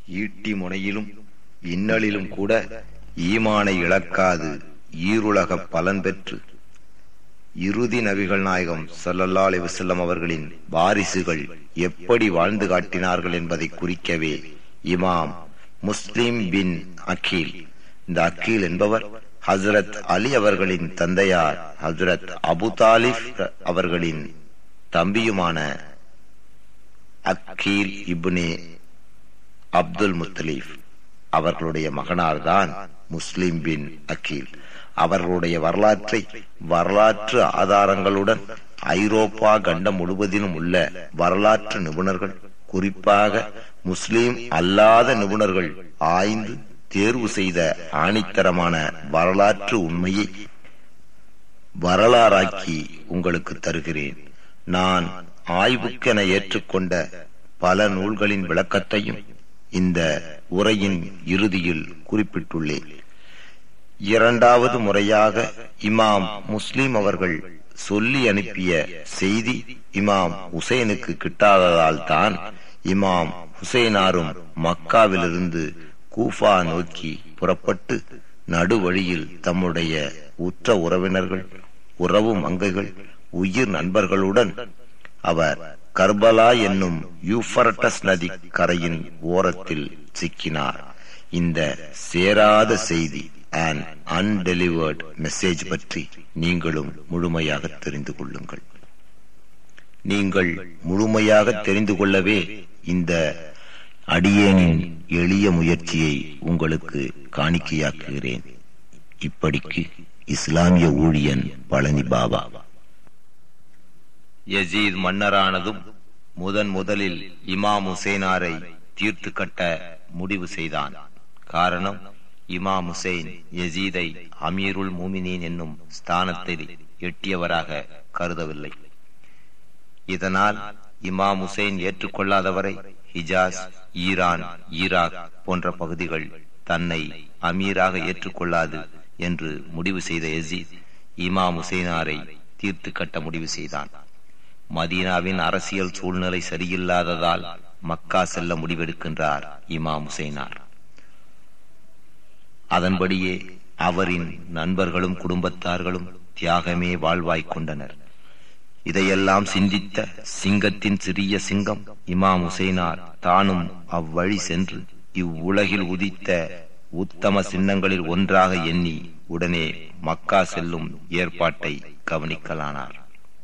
ஈட்டி முனையிலும் இன்னலிலும் கூட ஈமானை இழக்காது ஈருலக பலன் பெற்று இறுதி நபிகள் நாயகம் ஸல்லல்லாஹு அலைஹி வஸல்லம் அவர்களின் வாரிசுகள் எப்படி வாழ்ந்து காட்டினார்கள் என்பதை குறிக்கவே இமாம் முஸ்லிம் பின் அகீல், இந்த அகீல் என்பவர் ஹஜ்ரத் அலி அவர்களின் தந்தையார் ஹஜ்ரத் அபு தாலிப் அவர்களின் தம்பியுமான அக்கீல் இப்னே அப்துல் முத்தலீப் அவர்களுடைய மகனார்தான் முஸ்லிம் பின் அகீல். அவர்களுடைய வரலாற்று ஆதாரங்களுடன் ஐரோப்பா கண்டம் முழுவதிலும் உள்ள வரலாற்று நிபுணர்கள், குறிப்பாக முஸ்லிம் அல்லாத நிபுணர்கள் ஆய்ந்து தேர்வு செய்த ஆணித்தரமான வரலாற்று உண்மையை வரலாறாக்கி உங்களுக்கு தருகிறேன். நான் ஆய்வுக்கென ஏற்றுக்கொண்ட பல நூல்களின் விளக்கத்தையும் இந்த உரையின் இறுதியில் குறிப்பிட்டுள்ளேன். இரண்டாவது முறையாக இமாம் முஸ்லிம் அவர்கள் சொல்லி அனுப்பிய செய்தி இமாம் ஹுசைனுக்கு கிட்டாததால் தான் இமாம் ஹுசைனாரும் மக்காவிலிருந்து கூஃபா நோக்கி புறப்பட்டு நடுவழியில் தம்முடைய உற்ற உறவினர்கள், உறவு மங்கைகள், உயிர் நண்பர்களுடன் அவர் கர்பலா என்னும் யூஃபரட்டஸ் நதி கரையின் ஓரத்தில் சிக்கினார். இந்த சேராத செய்தி an undelivered message பற்றி நீங்களும் முழுமையாக தெரிந்து கொள்ளுங்கள். நீங்கள் முழுமையாக தெரிந்து கொள்ளவே இந்த அடியேனின் எளிய முயற்சியை உங்களுக்கு காணிக்கையாக்குகிறேன். இப்படிக்கு இஸ்லாமிய ஊழியன் பழனி பாபா. யசீத் மன்னரானதும் முதலில் இமாம் ஹுசைனாரை தீர்த்து கட்ட முடிவு செய்தான். காரணம், இமாம் ஹுசைன் யசீதை அமீருல் மூமினீன் என்னும் ஸ்தானத்தில் எட்டியவராக கருதவில்லை. இதனால் இமாம் ஹுசைன் ஏற்றுக்கொள்ளாதவரை ஹிஜாஸ், ஈரான், ஈராக் போன்ற பகுதிகள் தன்னை அமீராக ஏற்றுக்கொள்ளாது என்று முடிவு செய்த யசீத் இமாம் ஹுசைனாரை தீர்த்து கட்ட முடிவு செய்தான். மதீனாவின் அரசியல் சூழ்நிலை சரியில்லாததால் மக்கா செல்ல முடிவெடுக்கின்றார் இமாம் ஹுசைனார். அதன்படியே அவரின் நண்பர்களும் குடும்பத்தார்களும் தியாகமே வாழ்வாய் கொண்டனர். இதையெல்லாம் சிந்தித்த சிங்கத்தின் சிறிய சிங்கம் இமாம் ஹுசைனார் தானும் அவ்வழி சென்று இவ்வுலகில் உதித்த உத்தம சின்னங்களில் ஒன்றாக எண்ணி உடனே மக்கா செல்லும் ஏற்பாட்டை கவனிக்கலானார்.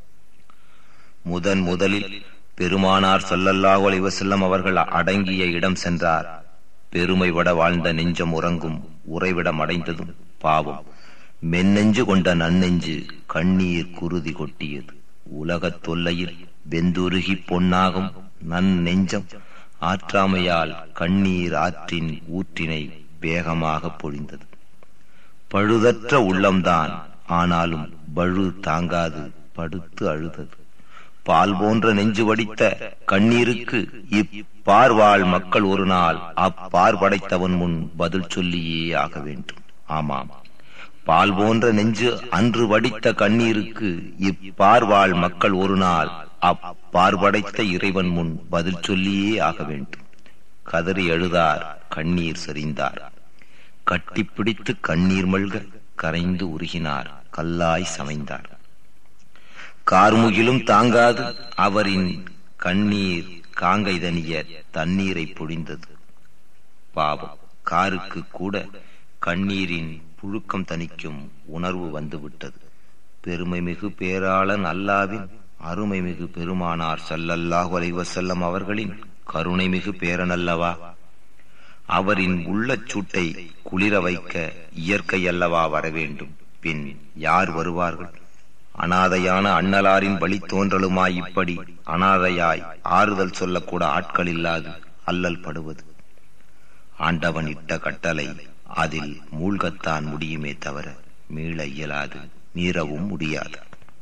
முதலில் பெருமானார் ஸல்லல்லாஹு அலைஹி வஸல்லம் அவர்கள் அடங்கிய இடம் சென்றார். பெருமை விட வாழ்ந்த நெஞ்சம் உறங்கும் உறைவிடம் அடைந்ததும் பாவம் மென்னெஞ்சு கொண்ட நன்னெஞ்சு கண்ணீர் குருதி கொட்டியது. உலகத் தொல்லையில் வெந்துருகி பொன்னாகும் நன்னெஞ்சம் ஆற்றாமையால் கண்ணீர் ஆற்றின் ஊற்றினை வேகமாக பொழிந்தது. பழுதற்ற உள்ளம்தான், ஆனாலும் பழு தாங்காது படுத்து அழுதது. பால் போன்ற நெஞ்சு வடித்த கண்ணீருக்கு இப்பார்வாழ் மக்கள் ஒரு நாள் அப்பார் படைத்தவன் முன் பதில் சொல்லியே ஆக வேண்டும். ஆமாம், பால் போன்ற நெஞ்சு அன்று வடித்த கண்ணீருக்கு இப்பார்வாழ் மக்கள் ஒரு நாள் அப்பார் படைத்த இறைவன் முன் பதில் சொல்லியே ஆக வேண்டும். கதறி அழுதார், கண்ணீர் சரிந்தார். கட்டிப்பிடித்து கண்ணீர் மல்க கரைந்து உருகினார், கல்லாய் சமைந்தார். கார்முகிலும் தாங்காது அவரின் கண்ணீர் காங்கைதனிய தண்ணீரை பொழிந்தது. பாவம், காருக்கு கூட கண்ணீரின் புழுக்கம் தணிக்கும் உணர்வு வந்துவிட்டது. பெருமைமிகு பேராளன் அல்லாவின் அருமைமிகு பெருமானார் ஸல்லல்லாஹு அலைஹி வஸல்லம் அவர்களின் கருணைமிகு பேரனல்லவா. அவரின் உள்ளச்சூட்டை குளிர வைக்க இயற்கை அல்லவா வரவேண்டும். பின் யார் வருவார்கள்? அனாதையான அண்ணலாரின் வழித்தோன்றலுமாய் இப்படி அனாதையாய் ஆறுதல் சொல்லக்கூட ஆட்கள் இல்லாது அல்லல் படுவது. ஆண்டவன் இட்ட கட்டளை, அதில் மூழ்கத்தான் முடியுமே தவிர மீள இயலாது, மீறவும் முடியாது.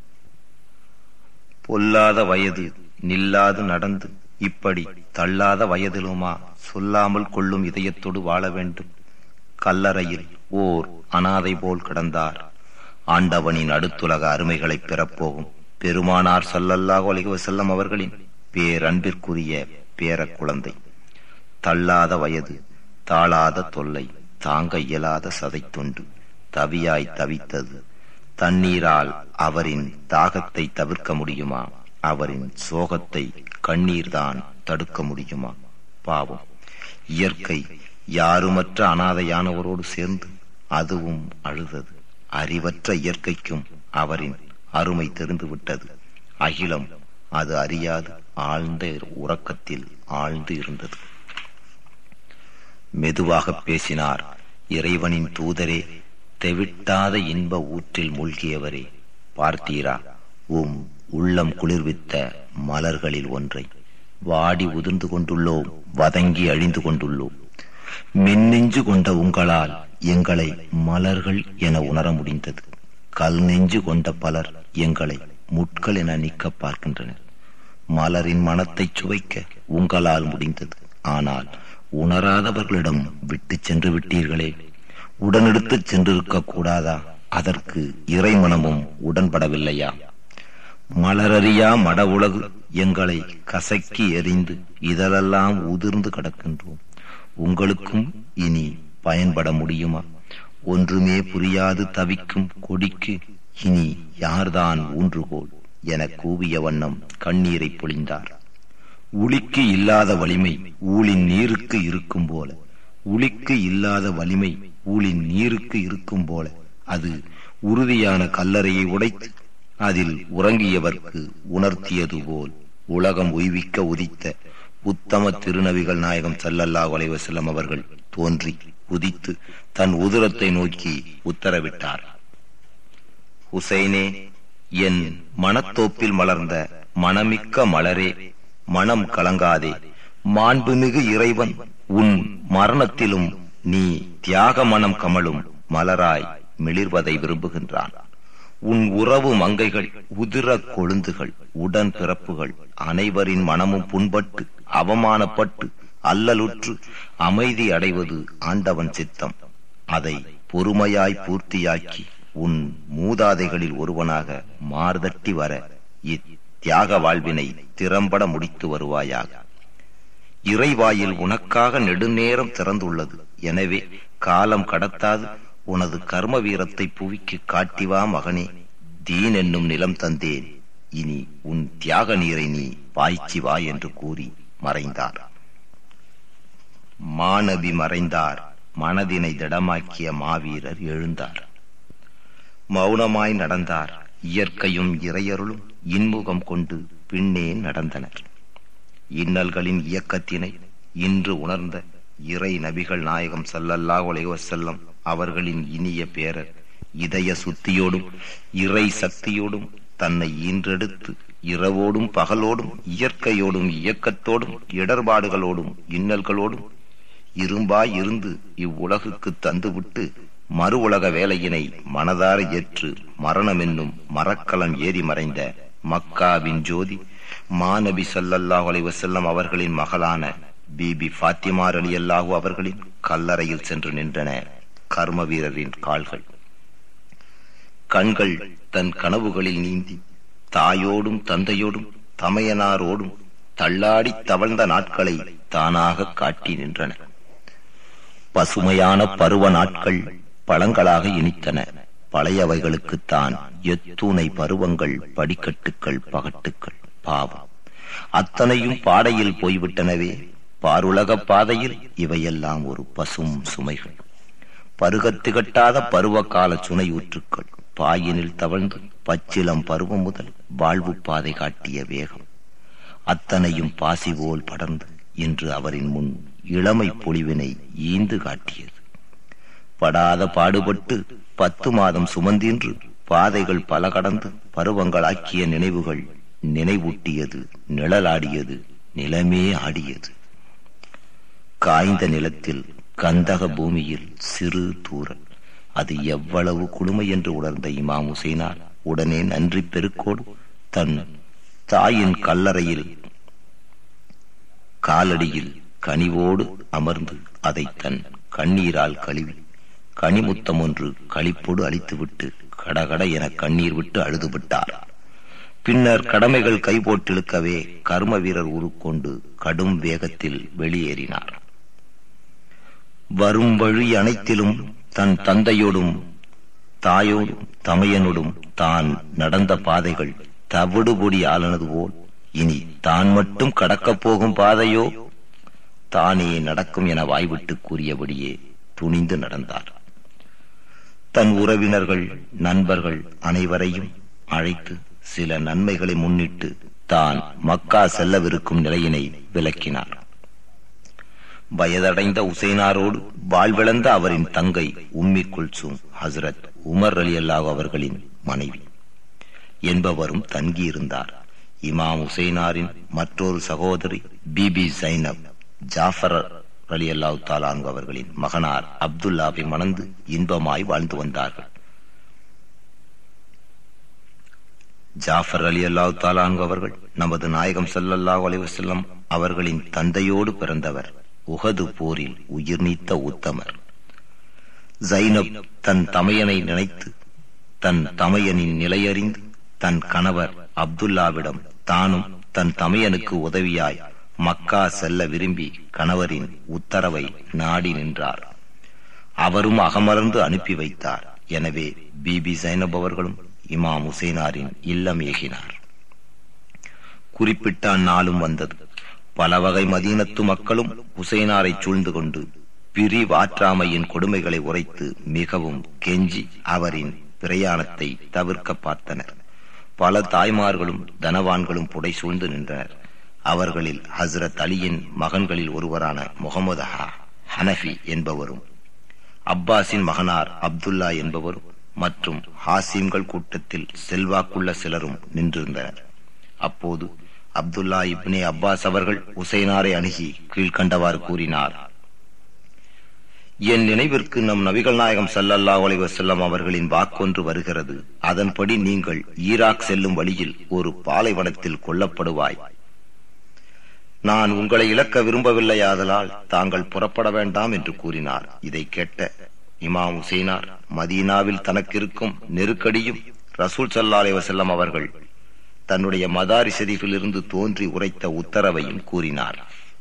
பொல்லாத வயது நில்லாது நடந்து இப்படி தள்ளாத வயதிலுமா சொல்லாமல் கொள்ளும் இதயத்தோடு வாழ வேண்டும். கல்லறையில் ஓர் அனாதை போல் கிடந்தார். ஆண்டவனின் அடுத்துலக அருமைகளை பெறப்போகும் பெருமானார் ஸல்லல்லாஹு அலைஹி வஸல்லம் அவர்களின் பேரன்பிற்குரிய பேர குழந்தை. தள்ளாத வயது, தாளாத தொல்லை, தாங்க இயலாத சதைத்துண்டு தவியாய் தவித்தது. தண்ணீரால் அவரின் தாகத்தை தவிர்க்க முடியுமா? அவரின் சோகத்தை கண்ணீர்தான் தடுக்க முடியுமா? பாவம், இயற்கை யாருமற்ற அனாதையானவரோடு சேர்ந்து அதுவும் அழுதது. அறிவற்ற இயற்கைக்கும் அவரின் அருமை தெரிந்துவிட்டது. அகிலம் அது அறியாது ஆழ்ந்த உறக்கத்தில் ஆழ்ந்து இருந்தது. மெதுவாக பேசினார். இறைவனின் தூதரே, தெவிட்டாத இன்ப ஊற்றில் மூழ்கியவரே, பார்த்தீரா உள்ளம் குளிர்வித்த மலர்களில் ஒன்றை? வாடி உதிர்ந்து கொண்டுள்ளோம், வதங்கி அழிந்து கொண்டுள்ளோம். மென்னெஞ்சு கொண்ட உங்களால் எங்களை மலர்கள் என உணர முடிந்தது. கல் நெஞ்சு கொண்ட பலர் எங்களை முட்கள் என நீக்க பார்க்கின்றனர். மலரின் மனத்தை சுவைக்க உங்களால் முடிந்தது. ஆனால் உணராதவர்களிடம் விட்டு சென்று விட்டீர்களே. உடனெடுத்து சென்றிருக்க கூடாதா? அதற்கு இறைமனமும் உடன்படவில்லையா? மலரறியா மட உலகு எங்களை கசக்கி எறிந்து இதழெல்லாம் உதிர்ந்து கிடக்கின்றோம். உங்களுக்கும் இனி பயன்பட முடியுமா? ஒன்றுமே புரியாது தவிக்கும் கொடிக்கு இனி யார்தான் ஊன்றுகோல் என கூவிய வண்ணம் கண்ணீரை பொழிந்தார். உளிக்கு இல்லாத வலிமை ஊழின் நீருக்கு இருக்கும் போல, உளிக்கு இல்லாத வலிமை ஊழின் நீருக்கு இருக்கும் போல, அது உறுதியான கல்லறையை உடைத்து அதில் உறங்கியவர்க்கு உணர்த்தியது போல் உலகம் உய்விக்க உதித்த உத்தம திருநபிகள் நாயகம் ஸல்லல்லாஹு அலைஹி வஸல்லம் அவர்கள் தோன்றி உதித்து தன் உதிரத்தை நோக்கி உத்தரவிட்டார். ஹுசைனே, என் மனத்தோப்பில் மலர்ந்த மனமிக்க மலரே, மனம் கலங்காதே. மாண்புமிகு இறைவன் உன் மரணத்திலும் நீ தியாக மனம் கமலும் மலராய் மிளிர்வதை விரும்புகின்றான். உன் உறவு மங்கைகள், உதிர கொழுந்துகள், உடன் பிறப்புகள் அனைவரின் மனமும் புண்பட்டு அவமானப்பட்டு அல்லலுற்று அமைதி அடைவது ஆண்டவன் சித்தம். அதை பொறுமையாய் பூர்த்தியாக்கி உன் மூதாதைகளில் ஒருவனாக மார்தட்டி வர இத்தியாக வாழ்வினை திறம்பட முடித்து வருவாயாக. இறைவாயில் உனக்காக நெடுநேரம் திறந்துள்ளது. எனவே காலம் கடத்தாது உனது கர்ம வீரத்தை புவிக்கு காட்டிவா மகனே. தீன் என்னும் நிலம் தந்தேன், இனி உன் தியாக நீரை நீ பாய்ச்சி வா என்று கூறி மறைந்தார். மாநபி மறைந்தார். மனதினை திடமாக்கிய மாவீரர் எழுந்தார். மௌனமாய் நடந்தார். இயற்கையும் இறையருளும் இன்முகம் கொண்டு பின்னே நடந்தனர். இன்னல்களின் இயக்கத்தினை இன்று உணர்ந்த இறை நபிகள் நாயகம் ஸல்லல்லாஹு அலைஹி வஸல்லம் அவர்களின் இனிய பேரர் இதய சுத்தியோடும் இறை சக்தியோடும் தன்னை ஈன்றெடுத்து இரவோடும் பகலோடும் இயற்கையோடும் இயக்கத்தோடும் இடர்பாடுகளோடும் இன்னல்களோடும் இரும்பாய் இருந்து இவ்வுலகுக்கு தந்துவிட்டு மறு உலக வேலையினை மனதார ஏற்று மரணம் என்னும் மரக்கலம் ஏறி மறைந்த மக்காவின் ஜோதி மாநபி ஸல்லல்லாஹு அலைஹி வஸல்லம் அவர்களின் மகளான பிபி ஃபாத்திமா ரலியல்லாஹு அவர்களின் கல்லறையில் சென்று நின்றன கர்ம வீரரின் கால்கள். கண்கள் தன் கனவுகளில் நீந்தி தாயோடும் தந்தையோடும் தமையனாரோடும் தள்ளாடி தவழ்ந்த நாட்களை தானாக காட்டி நின்றன. பசுமையான பருவ நாட்கள் பழங்களாக இனித்தன. பழையவைகளுக்குத்தான் எத்துணை பருவங்கள், படிக்கட்டுக்கள், பகட்டுக்கள். பாவம், அத்தனையும் பாடையில் போய்விட்டனவே. பாருலக பாதையில் இவையெல்லாம் ஒரு பசும் சுமைகள், பருகத்து கட்டாத பருவகால சுனையூற்றுக்கள். பாயினில் தவழ்ந்து பச்சிலம் பருவம் முதல் வாழ்வு பாதை காட்டிய வேகம் அத்தனையும் பாசி போல் படர்ந்து இன்று அவரின் முன் இளமை பொலிவினை ஈந்து காட்டியது. படாத பாடுபட்டு 10 மாதம் சுமந்தின்று பாதைகள் பல கடந்து பருவங்களாக்கிய நினைவுகள் நினைவூட்டியது, நிழலாடியது, நிலமே ஆடியது. காய்ந்த நிலத்தில் கந்தக பூமியில் சிறு தூரல், அது எவ்வளவு குளுமை என்று உணர்ந்த இமாம் ஹுசைனார் உடனே நன்றி பெருக்கோடு தன் தாயின் கல்லறையில் காலடியில் கனிவோடு அமர்ந்து அதை தன் கண்ணீரால் கழுவி கனிமுத்தம் ஒன்று களிப்போடு அளித்துவிட்டு கடகட என கண்ணீர் விட்டு அழுதுவிட்டார். பின்னர் கடமைகள் கைபோட்டிழுக்கவே கர்ம வீரர் உருக்கொண்டு கடும் வேகத்தில் வெளியேறினார். வரும் வழி அனைத்திலும் தன் தந்தையோடும் தாயோடும் தமையனோடும் தான் நடந்த பாதைகள் தவிடுபொடி ஆளனது போல் இனி தான் மட்டும் கடக்கப் போகும் பாதையோ தானே நடக்கும் என வாய்விட்டு கூறியபடியே துணிந்து நடந்தார். தன் உறவினர்கள் நண்பர்கள் அனைவரையும் அழைத்து சில நன்மைகளை முன்னிட்டு தான் மக்கா செல்லவிருக்கும் நிலையினை விளக்கினார். வயதடைந்த உசைனாரோடு வாழ்விழந்த அவரின் தங்கை உம்மி குல்சூம் ஹசரத் உமர் ரலியல்லாஹு அவர்களின் மனைவி என்பவரும் தங்கியிருந்தார். இமாம் உசைனாரின் மற்றொரு சகோதரி பிபி ஜைனப் ஜாஃபர் ரலியல்லாஹு தஆலா அன்ஹு அவர்களின் மகனார் அப்துல்லாவை மணந்து இன்பமாய் வாழ்ந்து வந்தார்கள். ஜாஃபர் ரலியல்லாஹு தஆலா அன்ஹு அவர்கள் நமது நாயகம் ஸல்லல்லாஹு அலைஹி வஸல்லம் அவர்களின் தந்தையோடு பிறந்தவர். உஹது போரில் உயிர் நீத்த உத்தமர். ஜைனப் தன் தமையனை நினைத்து தன் தமையனின் நிலையறிந்து தன் கணவர் அப்துல்லாவிடம் தானும் தன் தமையனுக்கு உதவியாய் மக்கா செல்ல விரும்பி கணவரின் உத்தரவை நாடி நின்றார். அவரும் அகமலர்ந்து அனுப்பி வைத்தார். எனவே பிபி ஜைனப் அவர்களும் இமாம் உசைனாரின் இல்லம் ஏகினார். குறிப்பிட்ட அந்நாளும் வந்தது. பல வகை மதீனத்து மக்களும் உசைனாரை சூழ்ந்து கொண்டு பிரிவாற்றாமையின் கொடுமைகளை உரைத்து மிகவும் கெஞ்சி அவரின் பிரயாணத்தை தவிர்க்க பார்த்தனர். பல தாய்மார்களும் தனவான்களும் புடை சூழ்ந்து நின்றனர். அவர்களில் ஹஸ்ரத் அலியின் மகன்களில் ஒருவரான முகமது ஹனஃபி என்பவரும் அப்பாஸின் மகனார் அப்துல்லா என்பவரும் மற்றும் ஹாசிம்கள் கூட்டத்தில் செல்வாக்குள்ள சிலரும் நின்றிருந்தனர். அப்போது அப்துல்லா இப்னே அப்பாஸ் அவர்கள் உசைனாரை அணுகி கீழ்கண்டவாறு கூறினார். என் நினைவிற்கு நம் நபிகள் நாயகம் ஸல்லல்லாஹு அலைஹி வஸல்லம் அவர்களின் வாக்கொன்று வருகிறது. அதன்படி நீங்கள் ஈராக் செல்லும் வழியில் ஒரு பாலைவனத்தில் கொல்லப்படுவாய். நான் உங்களை இழக்க விரும்பவில்லையாதலால் தாங்கள் புறப்பட வேண்டாம் என்று கூறினார். இதை கேட்ட இமாம் உசைனார் மதீனாவில் தனக்கிருக்கும் நெருக்கடியும் ரசூல் ஸல்லல்லாஹு அலைஹி வஸல்லம் அவர்கள் தன்னுடைய மதாரி ஷரீஃபில் இருந்து தோன்றி உரைத்த உத்தரவையும் கூறினார்.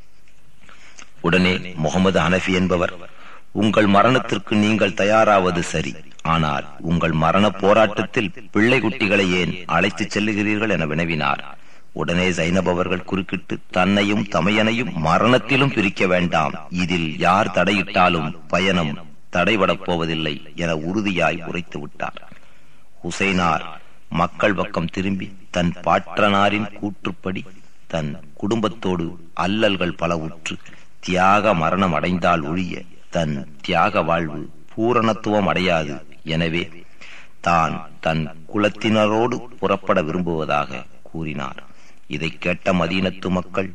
உடனே முகமது ஹனஃபி என்பவர், உங்கள் மரணத்திற்கு நீங்கள் தயாராவது சரி, ஆனால் உங்கள் மரண போராட்டத்தில் பிள்ளை குட்டிகளை ஏன் அழைத்துச் செல்லுகிறீர்கள் என வினவினார். உடனே ஜைனப் அவர்கள் குறுக்கிட்டு, தன்னையும் தமையனையும் மரணத்திலும் பிரிக்க வேண்டாம், இதில் யார் தடையிட்டாலும் பயணம் தடைபடப் போவதில்லை என உறுதியாய் உரைத்து விட்டார். ஹுசைனார் மக்கள் பக்கம் திரும்பி தன் பாற்றனாரின் கூற்றுப்படி தன் குடும்பத்தோடு அல்லல்கள் பல உற்று தியாக மரணம் அடைந்தால் ஒழிய தன் தியாக வாழ்வு பூரணத்துவம் அடையாது. எனவே தான் தன் குலத்தினரோடு புறப்பட விரும்புவதாக கூறினார். இதை கேட்ட மதீனத்து மக்கள்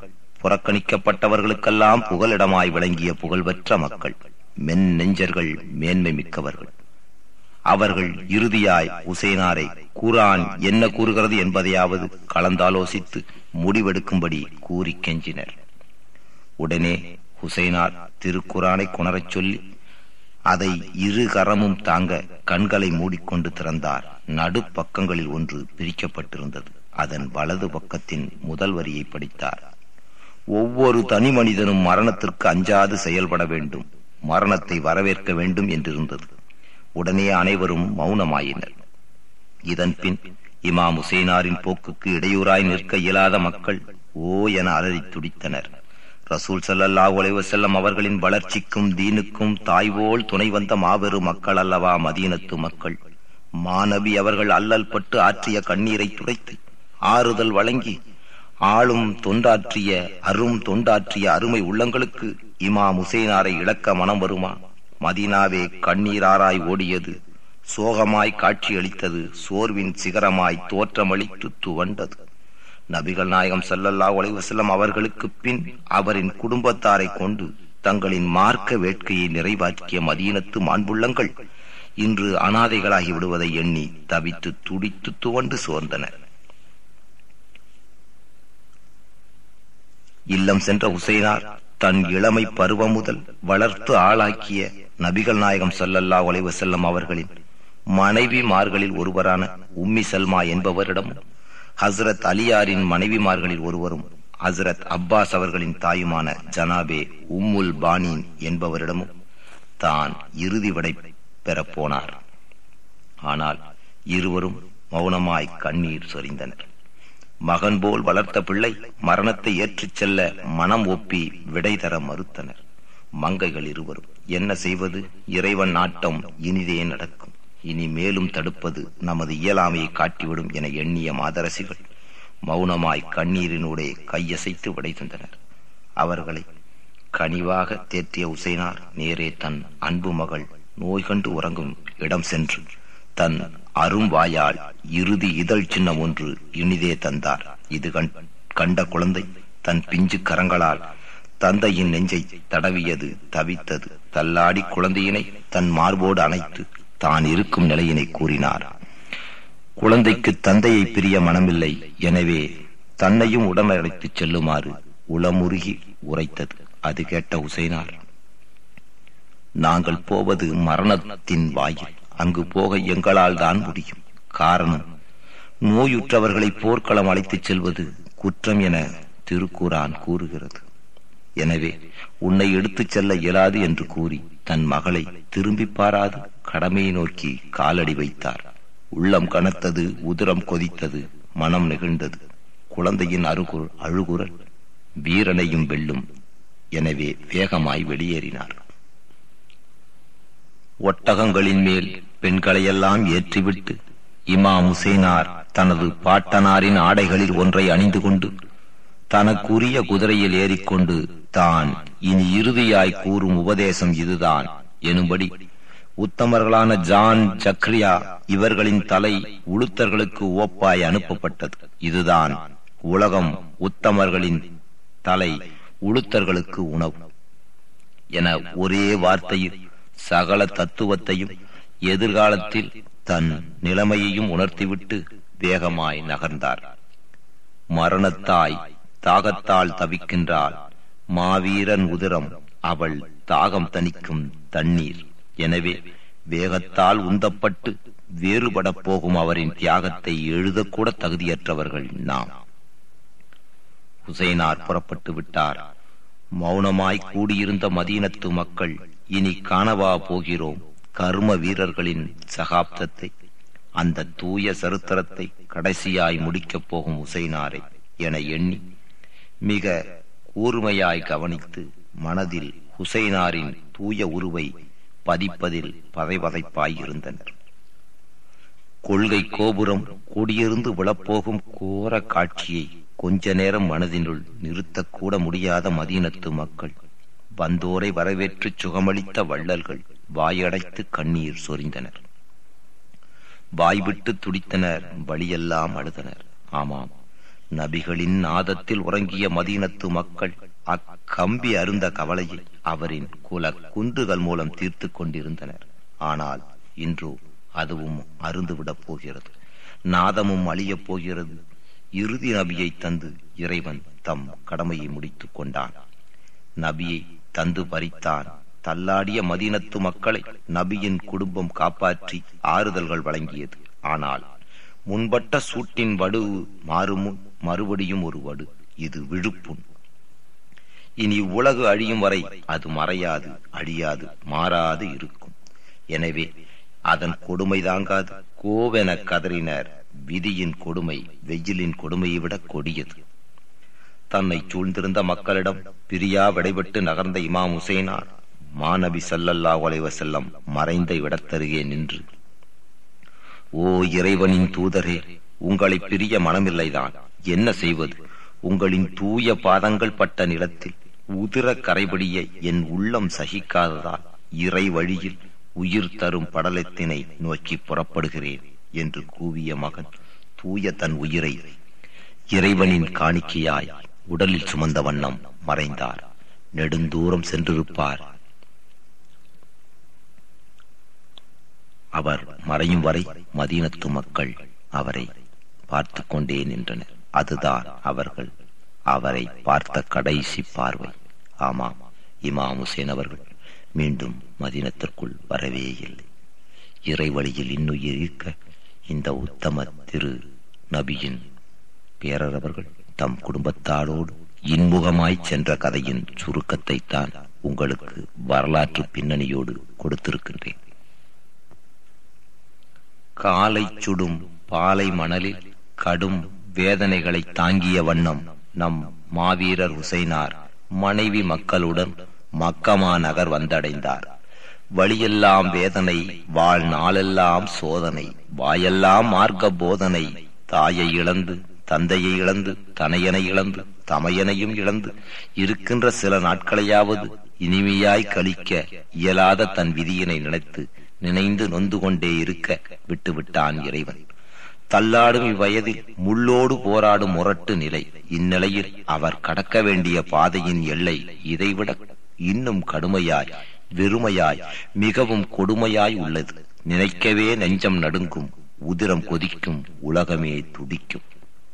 புறக்கணிக்கப்பட்டவர்களுக்கெல்லாம் புகலிடமாய் விளங்கிய புகழ்பெற்ற மக்கள், மென் நெஞ்சர்கள், மேன்மை மிக்கவர்கள். அவர்கள் இறுதியாய் உசைனாரை குர்ஆன் என்ன கூறுகிறது என்பதையாவது கலந்தாலோசித்து முடிவெடுக்கும்படி கூறி கெஞ்சினர். உடனே ஹுசைனார் திருக்குர்ஆனை குணரச் சொல்லி அதை இரு கரமும் தாங்க கண்களை மூடிக்கொண்டு திறந்தார். நடுப்பக்கங்களில் ஒன்று பிரிக்கப்பட்டிருந்தது. அதன் வலது பக்கத்தின் முதல் வரியை படித்தார். ஒவ்வொரு தனி மனிதனும் மரணத்திற்கு அஞ்சாது செயல்பட வேண்டும், மரணத்தை வரவேற்க வேண்டும் என்றிருந்தது. உடனே அனைவரும் மௌனமாயினர். இதன் பின் இமாம் உசைனாரின் போக்குக்கு இடையூறாய் நிற்க இயலாத மக்கள் ஓ என அலறி துடித்தனர். ரசூல் ஸல்லல்லாஹு அலைஹி வஸல்லம் அவர்களின் வளர்ச்சிக்கும் தீனுக்கும் தாய்வோல் துணை வந்த மாபெரும் மக்கள் அல்லவா மதீனத்து மக்கள். மாநபி அவர்கள் அல்லல் பட்டு ஆற்றிய கண்ணீரை துடைத்து ஆறுதல் வழங்கி ஆளும் தொண்டாற்றிய அருமை உள்ளங்களுக்கு இமாம் உசைனாரை இழக்க மனம் வருமா? மதீனாவே கண்ணீராராய் ஓடியது, சோகமாய் காட்சியளித்தது, சோர்வின் சிகரமாய் தோற்றமளித்து துவண்டது. நபிகள் நாயகம் ஸல்லல்லாஹு அலைஹி வஸல்லம் அவர்களுக்கு பின் அவரின் குடும்பத்தாரை கொண்டு தங்களின் மார்க்க வேட்கையை நிறைவாக்கிய மதீனத்து மாண்புள்ளங்கள் இன்று அனாதைகளாகி விடுவதை எண்ணி தவித்து துடித்து துவண்டு சோர்ந்தனர். இல்லம் சென்ற உசைனார் தன் இளமை பருவம் முதல் வளர்த்து ஆளாக்கிய நபிகள் நாயகம் ஸல்லல்லாஹு அலைஹி வஸல்லம் அவர்களின் மனைவிமார்களில் ஒருவரான உம்மி சல்மா என்பவரிடமும், ஹஸ்ரத் அலியாரின் மனைவிமார்களில் ஒருவரும் ஹஸ்ரத் அப்பாஸ் அவர்களின் தாயுமான ஜனாபே உம்முல் பானீன் என்பவரிடமும், தான் இறுதி விடை பெறப்போனார். ஆனால் இருவரும் மௌனமாய் கண்ணீர் சொரிந்தனர். மகன் போல் வளர்த்த பிள்ளை மரணத்தை ஏற்றுச் செல்ல மனம் ஒப்பி விடை தர மறுத்தனர். மங்கைகள் இருவரும் என்ன செய்வது, இறைவன் நாட்டம் இனிதே நடக்கும், இனி மேலும் தடுப்பது நமது இயலாமையை காட்டிவிடும் என எண்ணிய மாதரசிகள் மௌனமாய் கண்ணீரினூடே கையசைத்து விடை தந்தனர். அவர்களை கனிவாக தேற்றிய உசைனார் நேரே தன் அன்பு மகள் நோய் கண்டு உறங்கும் இடம் சென்று தன் அரும் வாயால் இறுதி இதழ் சின்னம் ஒன்று இனிதே தந்தார். இது கண்ட குழந்தை தன் பிஞ்சு கரங்களால் தந்தையின் நெஞ்சை தடவியது, தவித்தது. தள்ளாடி குழந்தையினை தன் மார்போடு அணைத்து தான் இருக்கும் நிலையினை கூறினார். குழந்தைக்கு தந்தையை பிரிய மனமில்லை, எனவே தன்னையும் உடன் அழைத்துச் செல்லுமாறு உளமுருகி உரைத்தது. அது கேட்ட உசைனார், நாங்கள் போவது மரணத்தின் வாயில், அங்கு போக எங்களால் தான் முடியும். காரணம், நோயுற்றவர்களை போர்க்களம் அழைத்துச் செல்வது குற்றம் என திருக்குரான் கூறுகிறது. எனவே உன்னை எடுத்துச் செல்ல இயலாது என்று கூறி தன் மகளை திரும்பி பாராது கடமையை நோக்கி காலடி வைத்தார். உள்ளம் கனத்தது, உதிரம் கொதித்தது, மனம் நெகிழ்ந்தது. குழந்தையின் அழுகுரல் வீரனையும் வெல்லும். எனவே வேகமாய் வெளியேறினார். ஒட்டகங்களின் மேல் பெண்களையெல்லாம் ஏற்றிவிட்டு இமாம் உசைனார் தனது பாட்டனாரின் ஆடைகளில் ஒன்றை அணிந்து கொண்டு தனக்குரிய குதிரையில் ஏறிக்கொண்டு தான் இனி இறுதியாய் கூறும் உபதேசம் இதுதான் எனும்படி உத்தமர்களான ஜான், ஜக்ரியா இவர்களின் தலை உளுத்தர்களுக்கு ஓப்பாய் அனுப்பப்பட்டது. இதுதான் உலகம் உத்தமர்களின் தலை உளுத்தர்களுக்கு உணவு என ஒரே வார்த்தையில் சகல தத்துவத்தையும் எதிர்காலத்தில் தன் நிலைமையையும் உணர்த்திவிட்டு வேகமாய் நகர்ந்தார். மரணத்தாய் தாகத்தால் தவிக்கின்றாள், மாவீரன் உதிரம் அவள் தாகம் தணிக்கும் தண்ணீர். எனவே வேகத்தால் உந்தப்பட்டு வேறுபட போகும் அவரின் தியாகத்தை எழுதக்கூட தகுதியற்றவர்கள் நாம். உசைனார் புறப்பட்டு விட்டார். மௌனமாய் கூடியிருந்த மதீனத்து மக்கள் இனி காணவா போகிறோம் கர்ம வீரர்களின் சகாப்தத்தை, அந்த தூய சரித்திரத்தை கடைசியாய் முடிக்கப் போகும் உசைனாரை என எண்ணி மிக கூர்மையாய் கவனித்து மனதில் ஹுசைனாரின் தூய உருவை பதிப்பதில் பதைபதைப்பாய் இருந்தனர். கொள்கை கோபுரம் கூடியிருந்து விழப்போகும் கோர காட்சியை கொஞ்ச நேரம் மனதினுள் நிறுத்தக்கூட முடியாத மதீனத்து மக்கள், வந்தோரை வரவேற்று சுகமளித்த வள்ளல்கள் வாயடைத்து கண்ணீர் சொரிந்தனர். வாய்விட்டு துடித்தனர், வழியெல்லாம் அழுதனர். ஆமாம், நபிகளின் நாதத்தில் உறங்கிய மதீனத்து மக்கள் அக்கம்பி அருந்த கவலையை அவரின் குல குன்றுகள் மூலம் தீர்த்து கொண்டிருந்தனர். ஆனால் இன்றோ அதுவும் அருந்துவிடப் போகிறது, நாதமும் அழியப் போகிறது. இறுதி நபியை தந்து இறைவன் தம் கடமையை முடித்துக் கொண்டான். நபியை தந்து பறித்தான். தள்ளாடிய மதீனத்து மக்களை நபியின் குடும்பம் காப்பாற்றி ஆறுதல்கள் வழங்கியது. ஆனால் முன்பட்ட சூட்டின் வடு மாறும் மறுபடியும் ஒரு வடு. இது விழுப்புண். இனி உலகு அழியும் வரை அது மறையாது, அழியாது, மாறாது இருக்கும். எனவே அதன் கொடுமை தாங்காது கோவென கதறினர். விதியின் கொடுமை வெயிலின் கொடுமையை விட கொடியது. தன்னை சூழ்ந்திருந்த மக்களிடம் பிரியா விடைபெற்று நகர்ந்த இமாம் உசைனார் மாநபி ஸல்லல்லாஹு அலைஹி வஸல்லம் மறைந்த இடத்தருகே நின்று, ஓ இறைவனின் தூதரே, உங்களை பிரிய மனமில்லைதான், என்ன செய்வது? உங்களின் தூய பாதங்கள் பட்ட நிலத்தில் உதிர கரைபடிய என் உள்ளம் சகிக்காததால் இறை வழியில் உயிர் தரும் படலத்தினை நோக்கி புறப்படுகிறேன் என்று கூவிய மகன் தூய தன் உயிரை இறைவனின் காணிக்கையாய் உடலில் சுமந்த வண்ணம் மறைந்தார். நெடுந்தூரம் சென்றிருப்பார். அவர் மறையும் வரை மதீனத்து மக்கள் அவரை பார்த்து கொண்டே நின்றனர். அதுதான் அவரை பார்த்த கடைசி பார்வை. ஆமாம், இமாம் உசேன் அவர்கள் மீண்டும் மதீனத்திற்குள் வரவே இல்லை. இறை வழியில் இன்னுயிர் இருக்க இந்த உத்தம திரு நபியின் பேரரவர்கள் தம் குடும்பத்தாரோடு இன்முகமாய் சென்ற கதையின் சுருக்கத்தை தான் உங்களுக்கு வரலாற்று பின்னணியோடு கொடுத்திருக்கின்றேன். காலை சுடும் பாலை மணலில் கடும் வேதனைகளை தாங்கிய வண்ணம் நம் மாவீரர் ஹுசைனார் மனைவி மக்களுடன் மக்கமா நகர் வந்தடைந்தார். வழியெல்லாம் வேதனை, வாழ்நாளெல்லாம் சோதனை, வாயெல்லாம் மார்க்க போதனை. தாயை இழந்து, தந்தையை இழந்து, தனையனை இழந்து, தமையனையும் இழந்து இருக்கின்ற சில நாட்களையாவது இனிமையாய் கழிக்க இயலாத தன் விதியினை நினைந்து நொந்து கொண்டே இருக்க விட்டுவிட்டான் இறைவன். தள்ளாடும் இவ்வயதில் முள்ளோடு போராடும் முரட்டு நிலை. இந்நிலையில் அவர் கடக்க வேண்டிய பாதையின் எல்லை இதைவிட இன்னும் கடுமையாய், வெறுமையாய், மிகவும் கொடுமையாய் உள்ளது. நினைக்கவே நெஞ்சம் நடுங்கும், உதிரம் கொதிக்கும், உலகமே துடிக்கும்.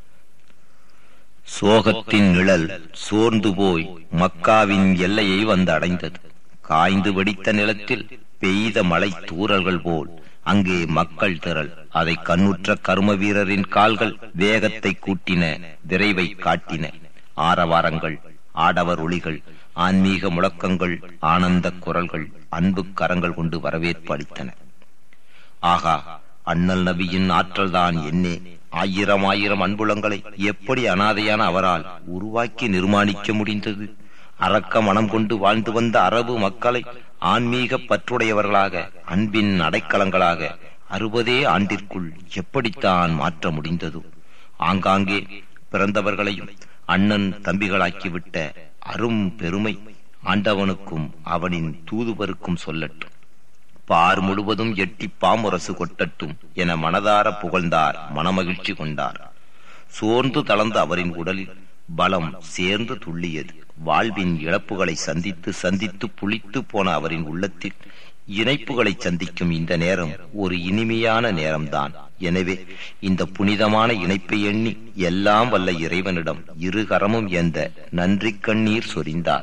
சோகத்தின் நிழல் சோர்ந்து போய் மக்காவின் எல்லையை வந்து அடைந்தது. காய்ந்து வெடித்த நிலத்தில் பெய்த மழை தூறல்கள் போல் அங்கே மக்கள் திரள். அதை கண்ணுற்ற கர்ம வீரரின் கால்கள் வேகத்தை கூட்டின, விரைவை காட்டின. ஆரவாரங்கள், ஆடவர் ஒளிகள், ஆன்மீக முழக்கங்கள், ஆனந்த குரல்கள், அன்பு கரங்கள் கொண்டு வரவேற்பு அளித்தன. ஆகா, அண்ணல் நபியின் ஆற்றல் தான் என்னே! ஆயிரம் ஆயிரம் அன்புலங்களை எப்படி அனாதையான அவரால் உருவாக்கி நிர்மாணிக்க முடிந்தது? அரக்க மனம் கொண்டு வாழ்ந்து வந்த அரபு மக்களை ஆன்மீக பற்றுடையவர்களாக, அன்பின் அடைக்கலங்களாக 60 ஆண்டிற்குள் எப்படித்தான் மாற்ற முடிந்ததோ? ஆங்காங்கே பிறந்தவர்களையும் அண்ணன் தம்பிகளாக்கிவிட்ட அரும் பெருமை ஆண்டவனுக்கும் அவனின் தூதுவருக்கும் சொல்லட்டும். பார் முழுவதும் எட்டி பாமுரசு கொட்டட்டும் என மனதார புகழ்ந்தார், மனமகிழ்ச்சி கொண்டார். சோர்ந்து தளர்ந்த அவரின் உடலில் பலம் சேர்ந்து துள்ளியது. வாழ்வின் இழப்புகளை சந்தித்து புளித்து போன அவரின் உள்ளத்தில் இணைப்புகளை சந்திக்கும் இந்த நேரம் ஒரு இனிமையான நேரம்தான். எனவே இந்த புனிதமான இணைப்பை எண்ணி எல்லாம் வல்ல இறைவனிடம் இருகரமும் ஏந்த நன்றி கண்ணீர் சொரிந்தார்.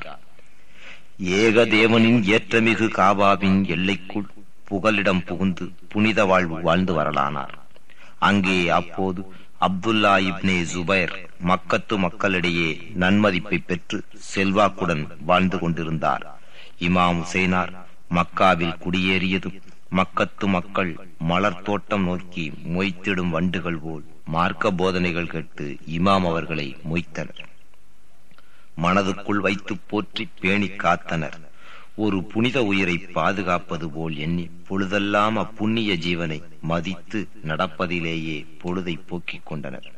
ஏக தேவனின் ஏற்றமிகு காபாவின் எல்லைக்குள் புகலிடம் புகுந்து புனித வாழ்வு வாழ்ந்து வரலானார். அங்கே அப்போது அப்துல்லா இப்னே ஜுபைர் மக்கத்து மக்களிடையே நன்மதிப்பை பெற்று செல்வாக்குடன் வாழ்ந்து கொண்டிருந்தார். இமாம் ஹுசைனார் மக்காவில் குடியேறியதும் மக்கத்து மக்கள் மலர் தோட்டம் நோக்கி மொய்த்திடும் வண்டுகள் போல் மார்க்க போதனைகள் கேட்டு இமாம் அவர்களை மொய்த்தனர். மனதுக்குள் வைத்து போற்றி பேணி காத்தனர். ஒரு புனித உயிரை பாதுகாப்பது போல் எண்ணி பொழுதெல்லாம் அப்புண்ணிய ஜீவனை மதித்து நடப்பதிலேயே பொழுதை போக்கிக் கொண்டனர்.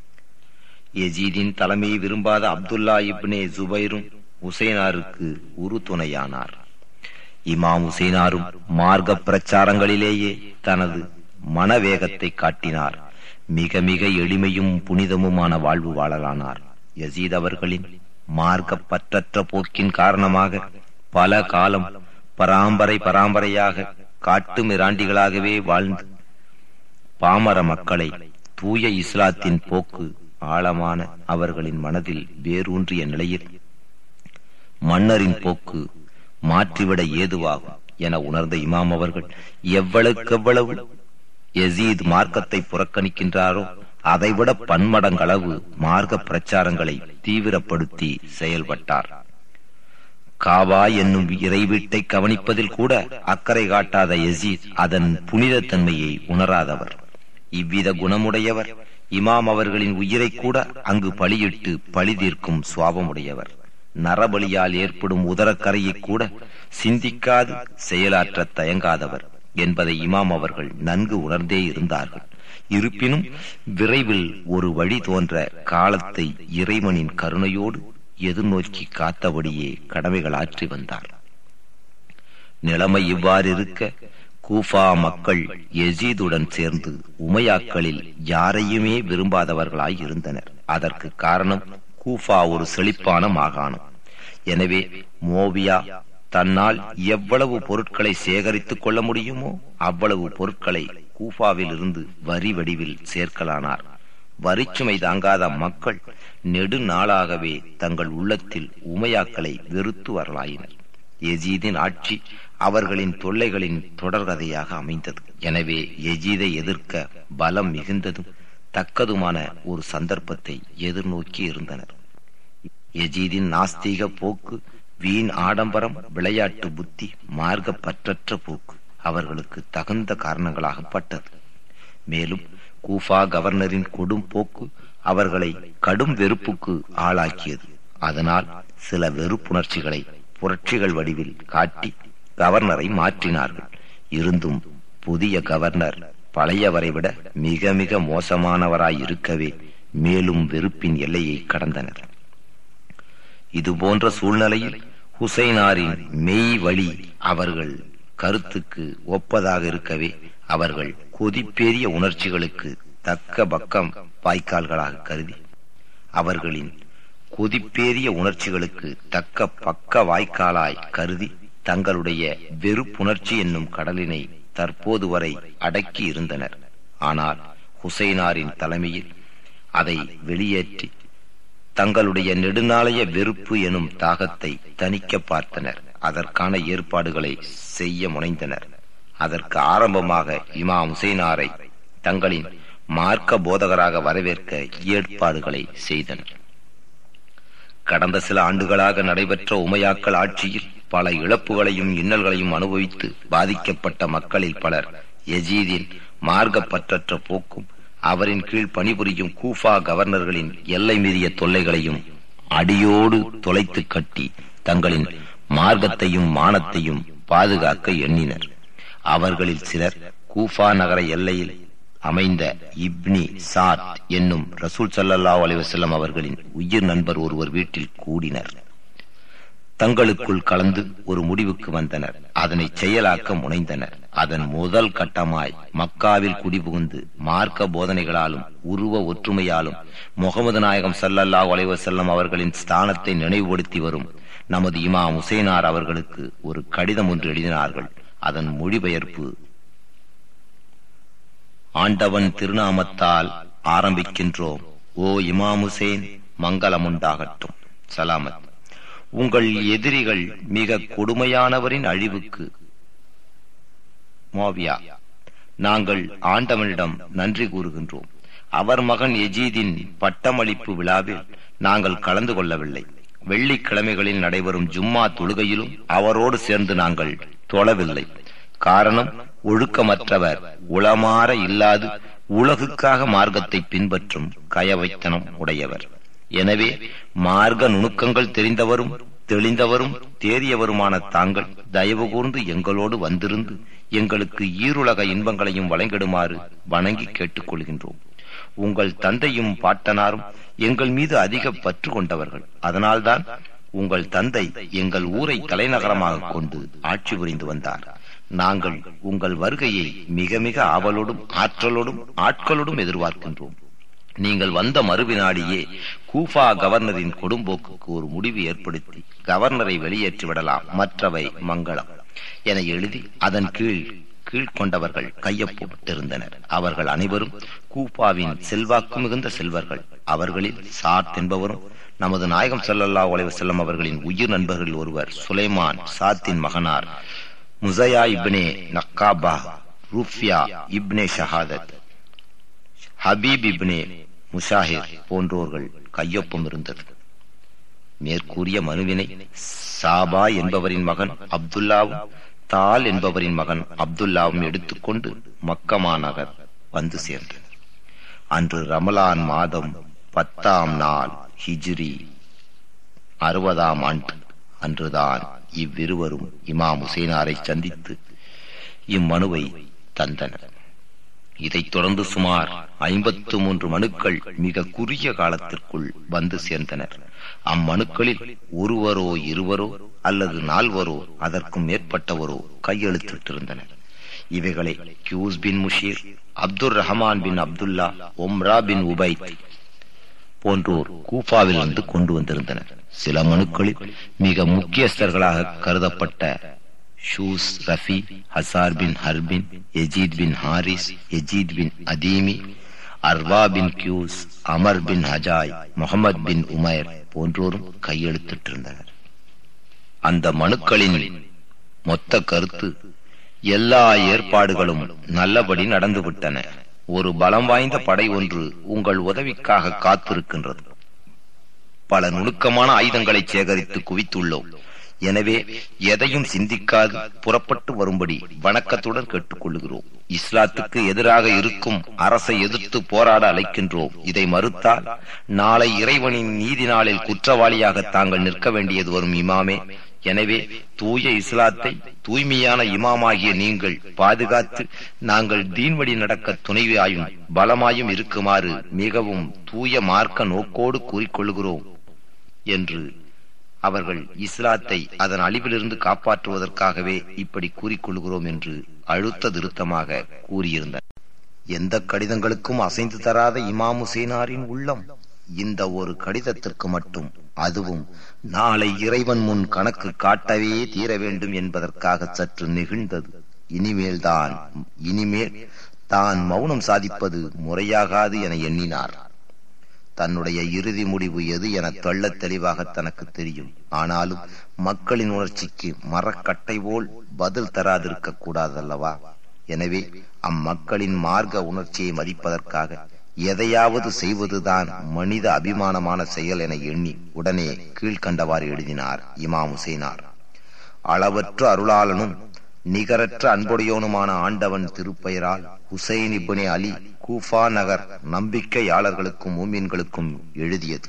யசீதின் தலைமையை விரும்பாத அப்துல்லா இப்னே ஜுபைரும் ஹுசைனாருக்கு உரு துணையானார். இமாம் ஹுசைனாரும் மார்க்க பிரச்சாரங்களிலேயே தனது மனவேகத்தை காட்டினார். மிக மிக எளிமையும் புனிதமுமான வாழ்வு வாழலானார். யசீத் அவர்களின் மார்க்க பற்றற்ற போக்கின் காரணமாக பல காலம் பராம்பரையாக காட்டு மிராண்டிகளாகவே வாழ்ந்து பாமர மக்களை தூய இஸ்லாத்தின் போக்கு ஆழமான அவர்களின் மனதில் வேரூன்றிய நிலையில் மன்னரின் போக்கு மாற்றிவிட ஏதுவாகும் என உணர்ந்த இமாம் அவர்கள் எவ்வளவுக்கெவ்வளவு யசீத் மார்க்கத்தை புறக்கணிக்கின்றாரோ அதைவிட பன்மடங்களவு மார்க்க பிரச்சாரங்களை தீவிரப்படுத்தி செயல்பட்டார். காபா என்னும் இறை வீட்டை கவனிப்பதில் கூட அக்கறை காட்டாத யசீத் அதன் புனித தன்மையை உணராதவர். இவ்வித குணமுடையவர் இமாம் அவர்களின் உயிரை கூட அங்கு பலியிட்டு பழி தீர்க்கும் சுவாபமுடையவர். நரபலியால் ஏற்படும் உதரக்கரையை கூட சிந்திக்காது செயலாற்ற தயங்காதவர் என்பதை இமாம் அவர்கள் நன்கு உணர்ந்தே இருந்தார்கள். இருப்பினும் விரைவில் ஒரு வழி தோன்ற காலத்தை இறைவனின் கருணையோடு எதிர்நோக்கி காத்தபடியே கடமைகள் ஆற்றி வந்தார். நிலைமை இவ்வாறு இருக்க கூஃபா மக்கள் யசீதுடன் சேர்ந்து உமையாக்களில் யாரையுமே விரும்பாதவர்களாய் இருந்தனர். அதற்கு காரணம் கூஃபா ஒரு செழிப்பான மாகாணம். எனவே மோவியா தன்னால் எவ்வளவு பொருட்களை சேகரித்துக் கொள்ள முடியுமோ அவ்வளவு பொருட்களை கூஃபாவில் இருந்து வரி வடிவில் சேர்க்கலானார். வரிச்சுமை தாங்காத மக்கள் நெடுநாளாகவே தங்கள் உள்ளத்தில் உமையாக்களை வெறுத்து வரலாயினர். யசீதின் ஆட்சி அவர்களின் தொல்லைகளின் தொடர்கதையாக அமைந்தது. எனவே யசீதை எதிர்க்க பலம் மிகுந்ததும் தக்கதுமான ஒரு சந்தர்ப்பத்தை எதிர்நோக்கி இருந்தனர். யசீதின் நாஸ்திக போக்கு வீண் ஆடம்பரம், விளையாட்டு புத்தி, மார்க்க பற்றற்ற போக்கு அவர்களுக்கு தகுந்த காரணங்களாகப்பட்டது. மேலும் கூஃபா கவர்னரின் கொடும் போக்கு அவர்களை கடும் வெறுப்புக்கு ஆளாக்கியது. அதனால் சில வெறுப்புணர்ச்சிகளை புரட்சிகள் வடிவில் காட்டி கவர்னரை மாற்றினார்கள். இருந்தும் புதிய கவர்னர் பழையவரை விட மிக மிக மோசமானவராய் இருக்கவே மேலும் வெறுப்பின் எல்லையை கடந்தனர். இதுபோன்ற சூழ்நிலையில் ஹுசைனாரின் மெய் வழி அவர்கள் கருத்துக்கு ஒப்பதாக இருக்கவே அவர்கள் கொதிப்பேறிய உணர்ச்சிகளுக்கு தக்க பக்கம் வாய்க்கால்களாக கருதி அவர்களின் கொதிப்பேறிய உணர்ச்சிகளுக்கு தக்க பக்க வாய்க்காலாய் கருதி தங்களுடைய வெறுப்புணர்ச்சி என்னும் கடலினை தற்போது வரை அடக்கி இருந்தனர். ஆனால் ஹுசைனாரின் தலைமையில் அதை வெளியேற்றி தங்களுடைய நெடுநாளைய வெறுப்பு எனும் தாகத்தை தணிக்க பார்த்தனர். அதற்கான ஏற்பாடுகளை செய்ய முனைந்தனர். அதற்கு ஆரம்பமாக இமாம் ஹுசைனாரை தங்களின் மார்க்க போதகராக வரவேற்க ஏற்பாடுகளை செய்தனர். கடந்த சில ஆண்டுகளாக நடைபெற்ற உமையாக்கள் ஆட்சியில் பல இழப்புகளையும் இன்னல்களையும் அனுபவித்து பாதிக்கப்பட்ட மக்களில் பலர் யசீதின் மார்க்கப்பற்றற்ற போக்கும் அவரின் கீழ் பணிபுரியும் கூஃபா கவர்னர்களின் எல்லை மீறிய தொல்லைகளையும் அடியோடு தொலைத்து கட்டி தங்களின் மார்க்கத்தையும் மானத்தையும் பாதுகாக்க எண்ணினர். அவர்களில் சிலர் கூஃபா நகர எல்லையில் அமைந்த இப்னி சாத் என்னும் ரசூல் ஸல்லல்லாஹு அலைஹி வஸல்லம் அவர்களின் உயிர் நண்பர் ஒருவர் வீட்டில் கூடினர். தங்களுக்குள் கலந்து ஒரு முடிவுக்கு வந்தனர். அதனை செயலாக்க முனைந்தனர். அதன் முதல் கட்டமாய் மக்காவில் குடிபுகுந்து மார்க்க போதனைகளாலும் உருவ ஒற்றுமையாலும் முகமது நாயகம் ஸல்லல்லாஹு அலைஹி வஸல்லம் அவர்களின் ஸ்தானத்தை நினைவுபடுத்தி வரும் நமது இமாம் ஹுசைனார் அவர்களுக்கு ஒரு கடிதம் ஒன்று எழுதினார்கள். அதன் மொழிபெயர்ப்பு: ஆண்டவன் திருநாமத்தால் ஆரம்பிக்கின்றோம். ஓ இமாம் ஹுசைன், மங்களம் உண்டாகட்டும். சலாமத். உங்கள் எதிரிகள் மிக கொடுமையானவரின் அழிவுக்கு மோவியா நாங்கள் ஆண்டவனிடம் நன்றி கூறுகின்றோம். அவர் மகன் யசீதின் பட்டமளிப்பு விழாவில் நாங்கள் கலந்து கொள்ளவில்லை. வெள்ளிக்கிழமைகளில் நடைபெறும் ஜும்மா தொழுகையிலும் அவரோடு சேர்ந்து நாங்கள் தொழவில்லை. காரணம், ஒழுக்கமற்றவர், உளமாற இல்லாது உலகுக்காக மார்க்கத்தை பின்பற்றும் கயவைத்தனம் உடையவர். எனவே மார்க்க நுணுக்கங்கள் தெரிந்தவரும் தெளிந்தவரும் தேறியவருமான தாங்கள் தயவு கூர்ந்து எங்களோடு வந்திருந்து எங்களுக்கு ஈருலக இன்பங்களையும் வழங்கிடுமாறு வணங்கி கேட்டுக்கொள்கின்றோம். உங்கள் தந்தையும் பாட்டனாரும் எங்கள் மீது அதிக பற்று கொண்டவர்கள். அதனால்தான் உங்கள் தந்தை எங்கள் ஊரை தலைநகரமாக கொண்டு ஆட்சி புரிந்து வந்தார். நாங்கள் உங்கள் வருகையை மிக மிக ஆவலோடும் ஆற்றலோடும் ஆட்களோடும் எதிர்பார்க்கின்றோம். நீங்கள் வந்த மறுவினாடியே கூஃபா கவர்னரின் கொடும்போக்குக்கு ஒரு முடிவு ஏற்படுத்தி கவர்னரை வெளியேற்றி விடலாம், மற்றவை மங்களம் என எழுதி அதன் கீழ்கொண்டவர்கள் கையொப்பமிட்டிருந்தனர். அவர்கள் அனைவரும் கூஃபாவின் செல்வாக்கு மிகுந்த செல்வர்கள். அவர்களில் சாத் என்பவரும் நமது நாயகம் ஸல்லல்லாஹு அலைஹி வஸல்லம் அவர்களின் உயிர் நண்பர்கள் ஒருவர் சுலைமான் சாத்தின் மகனார் முஸையா இப்னே நக்காபா, ரூஃபியா இப்னே ஷஹாதத், ஹபீப் இப்னே முஷாஹிர் போன்றோர்கள் கையொப்பம் இருந்தது. மேற்கூறிய மனுவினை சாபா என்பவரின் மகன் அப்துல்லாவும் தால் என்பவரின் மகன் அப்துல்லாவும் எடுத்துக்கொண்டு மக்கமா நகர் வந்து சேர்ந்தனர். அன்று ரமலான் மாதம் 10ஆம் நாள் ஹிஜ்ரி 60ஆம் ஆண்டு அன்றுதான் இவ்விருவரும் இமாம் ஹுசைனாரை சந்தித்து இம்மனுவை தந்தனர். இதைத் தொடர்ந்து சுமார் 53 மனுக்கள் மிக குறுகிய காலத்திற்குள் வந்து சேர்ந்தனர். அம்மனுக்களில் ஒருவரோ இருவரோ அல்லது 4வரோ அதற்கும் மேற்பட்டவரோ கையெழுத்திட்டிருந்தனர். இவைகளை கியூஸ் பின் முஷீர், அப்துர் ரஹ்மான் பின் அப்துல்லா, ஒம்ரா பின் உபைத் போன்றோர் கூஃபாவில் வந்து கொண்டு வந்திருந்தனர். சில மனுக்களில் மிக முக்கியஸ்தர்களாக கருதப்பட்ட ஷூஸ் ரஃபி, Hazar bin Harbin, Yazid bin Haris, Yazid bin Athimi, Arwa bin Qais, Amar bin Hajai, Muhammad bin Umair போன்றோரும் கையெழுத்திட்டிருந்தனர். அந்த மனுக்களின் மொத்த கருத்து: எல்லா ஏற்பாடுகளும் நல்லபடி நடந்துவிட்டன. ஒரு பலம் வாய்ந்த படை ஒன்று உங்கள் உதவிக்காக காத்திருக்கின்றது. பல நுணுக்கமான ஆயுதங்களை சேகரித்து குவித்துள்ளோம். எனவே எதையும் சிந்திக்காது புறப்பட்டு வரும்படி வணக்கத்துடன் கேட்டுக்கொள்கிறோம். இஸ்லாத்துக்கு எதிராக இருக்கும் அரசை எதிர்த்து போராட அழைக்கின்றோம். இதை மறுத்தால் நாளை இறைவனின் நீதி நாளில் குற்றவாளியாக தாங்கள் நிற்க வேண்டியது வரும் இமாமே. எனவே தூய இஸ்லாத்தை தூய்மையான இமாமாகிய நீங்கள் பாதுகாத்து நாங்கள் தீன்வழி நடக்க துணைவியாயும் பலமாயும் இருக்குமாறு மிகவும் தூய மார்க்க நோக்கோடு கூறிக்கொள்கிறோம் என்று அவர்கள் இஸ்லாத்தை அதன் அழிவிலிருந்து காப்பாற்றுவதற்காகவே இப்படி கூறிக்கொள்கிறோம் என்று அழுத்த திருத்தமாக கூறியிருந்தனர். எந்த கடிதங்களுக்கும் அசைந்து தராத இமாம் ஹுசைனாரின் உள்ளம் இந்த ஒரு கடிதத்திற்கு மட்டும், அதுவும் நாளை இறைவன் முன் கணக்கு காட்டவே தீர வேண்டும் என்பதற்காக சற்று நெகிழ்ந்தது. இனிமேல் தான் மௌனம் சாதிப்பது முறையாகாது என எண்ணினார். தன்னுடைய இறுதி முடிவு எது என தெள்ளத் தெளிவாக தனக்கு தெரியும். ஆனாலும் மக்களின் உணர்ச்சிக்கு மரக்கட்டை போல் பதில் தராதிருக்க கூடாதல்லவா? எனவே அம்மக்களின் மார்க்க உணர்ச்சியை மதிப்பதற்காக எதையாவது செய்வதுதான் மனித அபிமானமான செயல் என எண்ணி உடனே கீழ்கண்டவாறு எழுதினார் இமாம் ஹுசைனார். அளவற்ற அருளாளனும் நிகரற்ற அன்புடையோனுமான ஆண்டவன் திருப்பெயரால் ஹுசைன் இப்னே அலி கூஃபா நகர் நம்பிக்கையாளர்களுக்கும் மூமின்களுக்கும் எழுதியது.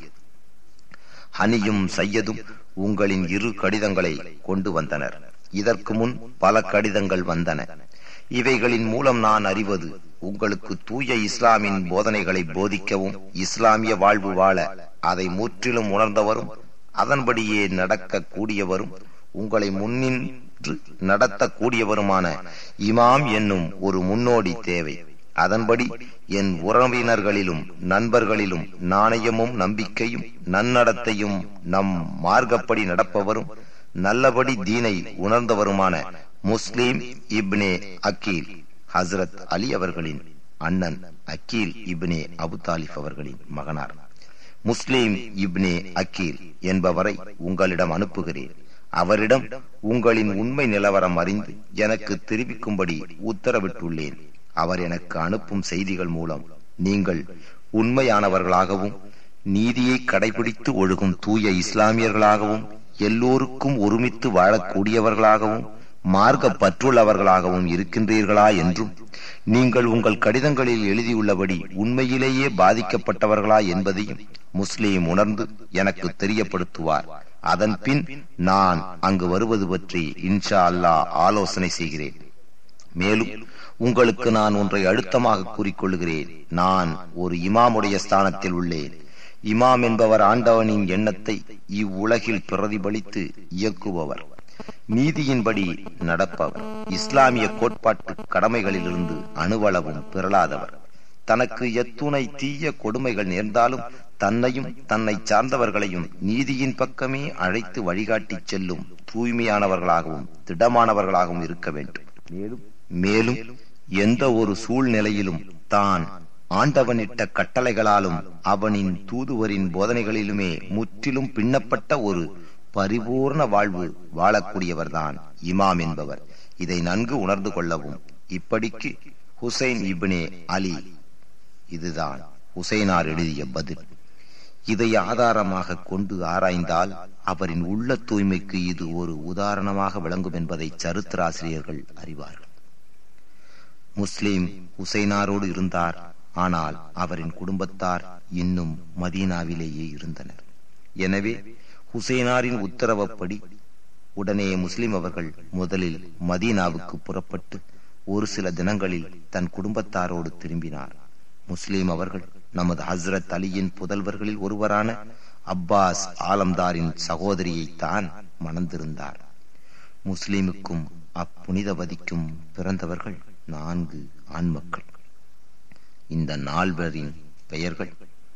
ஹனியும் சையதும் உங்களின் 2 கடிதங்களை கொண்டு வந்தனர். இதற்கு முன் பல கடிதங்கள் வந்தன. இவைகளின் மூலம் நான் அறிவது, உங்களுக்கு தூய இஸ்லாமின் போதனைகளை போதிக்கவும் இஸ்லாமிய வாழ்வு வாழ அதை முற்றிலும் உணர்ந்தவரும் அதன்படியே நடக்க கூடியவரும் உங்களை முன்னின்று நடத்தக்கூடியவருமான இமாம் என்னும் ஒரு முன்னோடி தேவை. அதன்படி என் உறவினர்களிலும் நண்பர்களிலும் நாணயமும் நம்பிக்கையும் நன்னடத்தையும் நம் மார்க்கப்படி நடப்பவரும் நல்லபடி தீனை உணர்ந்தவருமான முஸ்லிம் இப்னே அக்கீல், ஹசரத் அலி அவர்களின் அண்ணன் அக்கீல் இப்னே அபு தாலிப் அவர்களின் மகனார் முஸ்லிம் இப்னே அக்கீல் என்பவரை உங்களிடம் அனுப்புகிறேன். அவரிடம் உங்களின் உண்மை நிலவரம் அறிந்து எனக்கு தெரிவிக்கும்படி உத்தரவிட்டுள்ளேன். அவர் எனக்கு அனுப்பும் செய்திகள் மூலம் நீங்கள் உண்மையானவர்களாகவும் நீதியை கடைபிடித்து ஒழுகும் தூய இஸ்லாமியர்களாகவும் எல்லோருக்கும் ஒருமித்து வாழக்கூடியவர்களாகவும் மார்க்க பற்றுள்ளவர்களாகவும் இருக்கின்றீர்களா என்றும், நீங்கள் உங்கள் கடிதங்களில் எழுதியுள்ளபடி உண்மையிலேயே பாதிக்கப்பட்டவர்களா என்பதையும் முஸ்லிம் உணர்ந்து எனக்கு தெரியப்படுத்துவார். அதன் பின் நான் அங்கு வருவது பற்றி இன்ஷா அல்லாஹ் ஆலோசனை செய்கிறேன். மேலும் உங்களுக்கு நான் ஒன்றை அழுத்தமாக கூறிக்கொள்கிறேன். நான் ஒரு இமாமுடைய ஸ்தானத்தில் உள்ளேன். இமாம் என்பவர் ஆண்டவனின் எண்ணத்தை இவ்வுலகில் பிரதிபலித்து இயக்குபவர், நீதியின்படி நடப்பவர், இஸ்லாமிய கோட்பாட்டு கடமைகளிலிருந்து அணுவளவும் பிறளாதவர். தனக்கு எத்துணை தீய கொடுமைகள் நேர்ந்தாலும் தன்னையும் தன்னை சார்ந்தவர்களையும் நீதியின் பக்கமே அழைத்து வழிகாட்டி செல்லும் தூய்மையானவர்களாகவும் திடமானவர்களாகவும் இருக்க வேண்டும். மேலும் எந்த ஒரு சூழ்நிலையிலும் தான் ஆண்டவனிட்ட கட்டளைகளாலும் அவனின் தூதுவரின் போதனைகளிலுமே முற்றிலும் பின்னப்பட்ட ஒரு பரிபூர்ண வாழ்வு வாழக்கூடியவர்தான் இமாம் என்பவர். இதை நன்கு உணர்ந்து கொள்ளவும். இப்படிக்கு ஹுசைன் இப்னே அலி. இதுதான் ஹுசைனார் எழுதிய பதில். இதை ஆதாரமாக கொண்டு ஆராய்ந்தால் அவரின் உள்ள தூய்மைக்கு இது ஒரு உதாரணமாக விளங்கும் என்பதை சரித்திராசிரியர்கள் அறிவார்கள். முஸ்லிம் ஹுசைனாரோடு இருந்தார். ஆனால் அவரின் குடும்பத்தார் இன்னும் மதீனாவிலேயே இருந்தனர். எனவே ஹுசைனாரின் உத்தரவுப்படி உடனே முஸ்லிம் அவர்கள் முதலில் மதீனாவுக்கு புறப்பட்டு ஒரு சில தினங்களில் தன் குடும்பத்தாரோடு திரும்பினார். முஸ்லிம் அவர்கள் நமது ஹஸ்ரத் அலியின் புதல்வர்களில் ஒருவரான அப்பாஸ் ஆலம்தாரின் சகோதரியைத்தான் மணந்திருந்தார். முஸ்லிமுக்கும் அப்புனிதவதிக்கும் பிறந்தவர்கள் 4 ஆண் மக்கள். இந்த 4 பெயர்கள்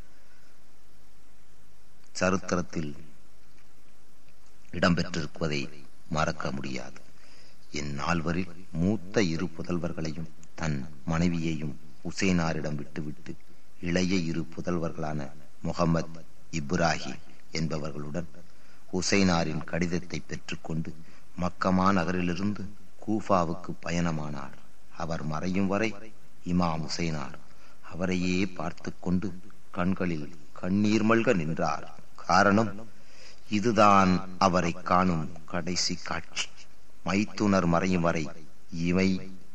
சரித்திரத்தில் இடம்பெற்றிருப்பதை மறக்க முடியாது. இந்நால்வரில் மூத்த 2 புதல்வர்களையும் தன் மனைவியையும் ஹுசைனாரிடம் விட்டுவிட்டு இளைய 2 புதல்வர்களான முகமது, இப்ராஹிம் என்பவர்களுடன் ஹுசைனாரின் கடிதத்தை பெற்றுக்கொண்டு மக்கமா நகரிலிருந்து கூஃபாவுக்கு பயணமானார். அவர் மறையும் வரை இமாம் ஹுசைனார் அவரையே பார்த்து கொண்டு கண்களில் கண்ணீர் மல்க நின்றார். காரணம், இதுதான் அவரை காணும் கடைசி காட்சி. மைத்துனர் மறையும் வரை இவை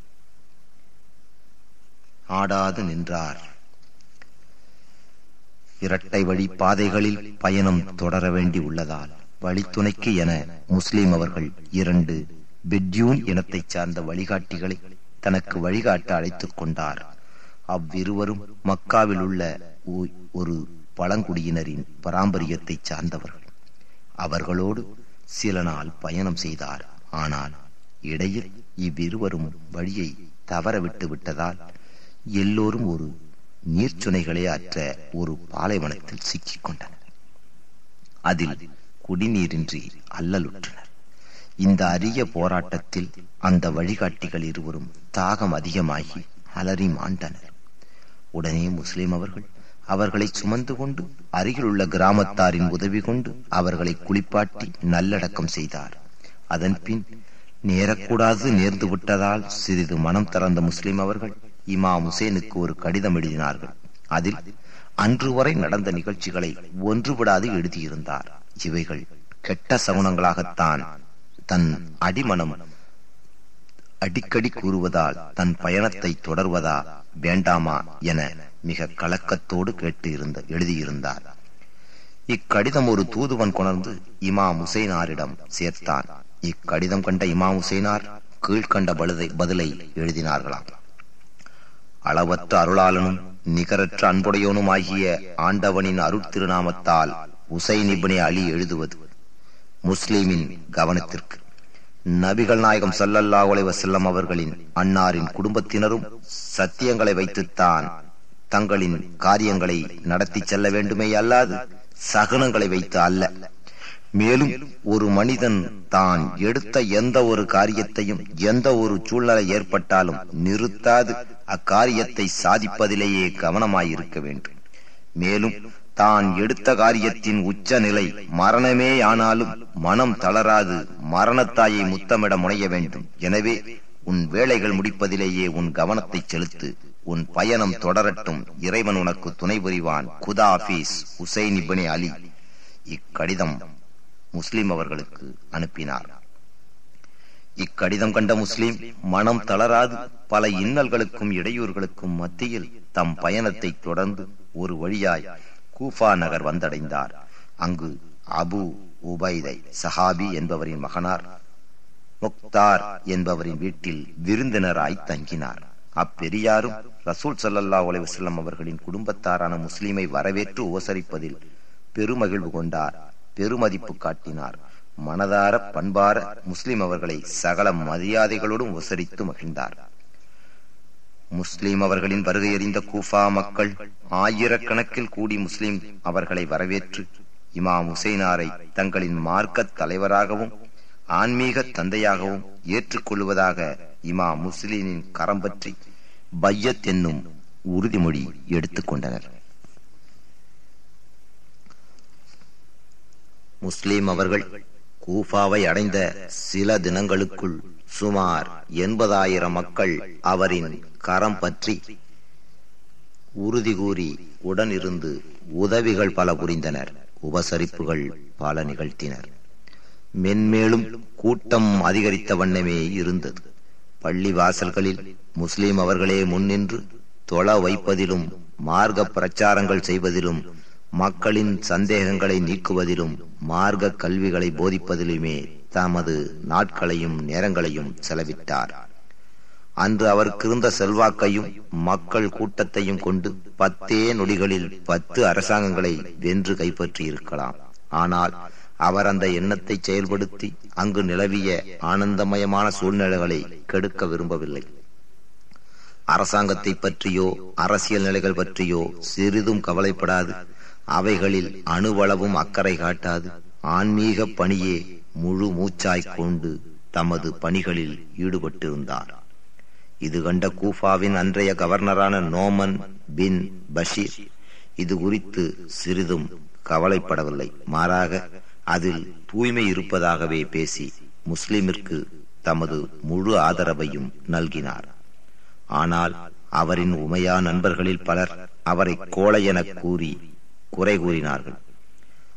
ஆடாது நின்றார். இரட்டை வழி பாதைகளில் பயணம் தொடர வேண்டி உள்ளதால் வழித்துணைக்கு என முஸ்லிம் அவர்கள் 2 பெட்யூன் இனத்தைச் சார்ந்த வழிகாட்டிகளை தனக்கு வழிகாட்ட அழைத்துக் கொண்டார். அவ்விருவரும் மக்காவில் உள்ள ஒரு பழங்குடியினரின் பாரம்பரியத்தை சார்ந்தவர்கள். அவர்களோடு சில நாள் பயணம் செய்தார். ஆனால் இடையில் இவ்விருவரும் வழியை தவறவிட்டு விட்டதால் எல்லோரும் ஒரு நீர்ச்சுனைகளே அற்ற ஒரு பாலைவனத்தில் சிக்கிக் கொண்டனர். அதில் குடிநீரின்றி அல்லலுற்றனர். இந்த அரிய போராட்டத்தில் அந்த வழிகாட்டிகள் இருவரும் தாகம் அதிகமாகி அலறி மாண்டனர். உடனே முஸ்லிம் அவர்கள் அவர்களை சுமந்து கொண்டு அருகில் உள்ள கிராமத்தாரின் உதவி கொண்டு அவர்களை குளிப்பாட்டி நல்லடக்கம் செய்தார். அதன் பின் நேரக்கூடாது நேர்ந்து விட்டதால் சிறிது மனம் திறந்த முஸ்லிம் அவர்கள் இமாம் ஹுசேனுக்கு ஒரு கடிதம் எழுதினார்கள். அதில் அன்று வரை நடந்த நிகழ்ச்சிகளை ஒன்றுவிடாது எழுதியிருந்தார். இவைகள் கெட்ட சகுனங்களாகத்தான் தன் அடிமனம் அடிக்கடி கூறுவதால் தன் பயணத்தை தொடர்வதா வேண்டாமா என மிக கலக்கத்தோடு எழுதியிருந்தார். இக்கடிதம் ஒரு தூதுவன் கொணர்ந்து இமாம் ஹுசைனாரிடம் சேர்த்தான். இக்கடிதம் கண்ட இமாம் ஹுசைனார் கீழ்கண்ட பதிலை எழுதினார்களாம். அளவற்ற அருளாளனும் நிகரற்ற அன்புடையோனும் ஆகிய ஆண்டவனின் அருட்திருநாமத்தால் ஹுசைன் இப்னு அலி எழுதுவது. முஸ்லிமின் கவனத்திற்கு, நபிகள் நாயகம் ஸல்லல்லாஹு அலைஹி வஸல்லம் அவர்களின் அன்னாரின் குடும்பத்தினரும் சத்தியங்களை வைத்துத்தான் தங்களின் காரியங்களை நடத்தி செல்ல வேண்டுமே அல்லாது சகுனங்களை வைத்து அல்ல. மேலும் ஒரு மனிதன் தான் எடுத்த எந்த ஒரு காரியத்தையும் எந்த ஒரு சூழ்நிலை ஏற்பட்டாலும் நிறுத்தாது அக்காரியத்தை சாதிப்பதிலேயே கவனமாயிருக்க வேண்டும். மேலும் தான் எடுத்த காரியத்தின் உச்ச நிலை மரணமே ஆனாலும் மனம் தளராது மரணத்தாயை முத்தமிட முனைய வேண்டும். எனவே உன் வேலைகள் முடிப்பதிலேயே உன் கவனத்தை செலுத்து. உன் பயணம் தொடரட்டும். இறைவன் உனக்கு துணை புரிவான். குதா ஹாஃபிஸ், ஹுசைன் இப்னு அலி. இக்கடிதம் முஸ்லிம் அவர்களுக்கு அனுப்பினார். இக்கடிதம் கண்ட முஸ்லிம் மனம் தளராது பல இன்னல்களுக்கும் இடையூறுகளுக்கும் மத்தியில் தம் பயணத்தை தொடர்ந்து ஒரு வழியாய் கூஃபா நகர் வந்தடைந்தார். அங்கு அபு உபைதை சஹாபி என்பவரின் மகனார் முக்தார் என்பவரின் வீட்டில் விருந்தினராய் தங்கினார். அப்பெரியாரும் ரசூல் ஸல்லல்லாஹு அலைஹி வஸல்லம் அவர்களின் குடும்பத்தாரான முஸ்லிமை வரவேற்று உபசரிப்பதில் பெருமகிழ்வு கொண்டார். பெருமதிப்பு காட்டினார். மனதார பண்பார முஸ்லிம் அவர்களை சகல மரியாதைகளோடும் உபசரித்து மகிழ்ந்தார். முஸ்லிம் அவர்களின் வருகை அறிந்த கூஃபா மக்கள் ஆயிரக்கணக்கில் கூடி முஸ்லிம் அவர்களை வரவேற்று இமாம் ஹுசைனாரை தங்களின் மார்க்க தலைவராகவும் ஆன்மீக தந்தையாகவும் ஏற்றுக்கொள்வதாக இமாம் முஸ்லிமின் கரம் பற்றி பையத் என்னும் உறுதிமொழி எடுத்துக் கொண்டனர். முஸ்லிம் அவர்கள் கூஃபாவை அடைந்த சில தினங்களுக்குள் சுமார் 80,000 மக்கள் அவரின் கரம் பற்றி உறுதி கூறி உடனிருந்து உதவிகள் பல புரிந்தனர். உபசரிப்புகள் பல நிகழ்த்தினர். மென்மேலும் கூட்டம் அதிகரித்த வண்ணமே இருந்தது. பள்ளி வாசல்களில் முஸ்லிம் அவர்களே முன்னின்று தொழ வைப்பதிலும் மார்க்க பிரச்சாரங்கள் செய்வதிலும் மக்களின் சந்தேகங்களை நீக்குவதிலும் மார்க்க கல்விகளை போதிப்பதிலுமே தமது நாட்களையும் நேரங்களையும் செலவிட்டார். அன்று அவருக்கு இருந்த செல்வாக்கையும் மக்கள் கூட்டத்தையும் கொண்டு 10 நொடிகளில் 10 அரசாங்கங்களை வென்று கைப்பற்றி இருக்கலாம். ஆனால் அவர் அந்த எண்ணத்தை செயல்படுத்தி அங்கு நிலவிய ஆனந்தமயமான சூழ்நிலைகளை கெடுக்க விரும்பவில்லை. அரசாங்கத்தை பற்றியோ அரசியல் நிலைகள் பற்றியோ சிறிதும் கவலைப்படாது, அவைகளில் அணுவளவும் அக்கறை காட்டாது, ஆன்மீக பணியே முழு மூச்சாய்க் கொண்டு தமது பணிகளில் ஈடுபட்டிருந்தார். இது கண்ட கூஃபாவின் அன்றைய கவர்னரான நோமன் பின் பஷீர் இது குறித்து சிறிதும் கவலைப்படவில்லை. மாறாக அதில் தூய்மை இருப்பதாகவே பேசி முஸ்லிமிற்கு தமது முழு ஆதரவையும் நல்கினார். ஆனால் அவரின் உமையா நண்பர்களில் பலர் அவரை கோழை என கூறி குறை கூறினார்கள்.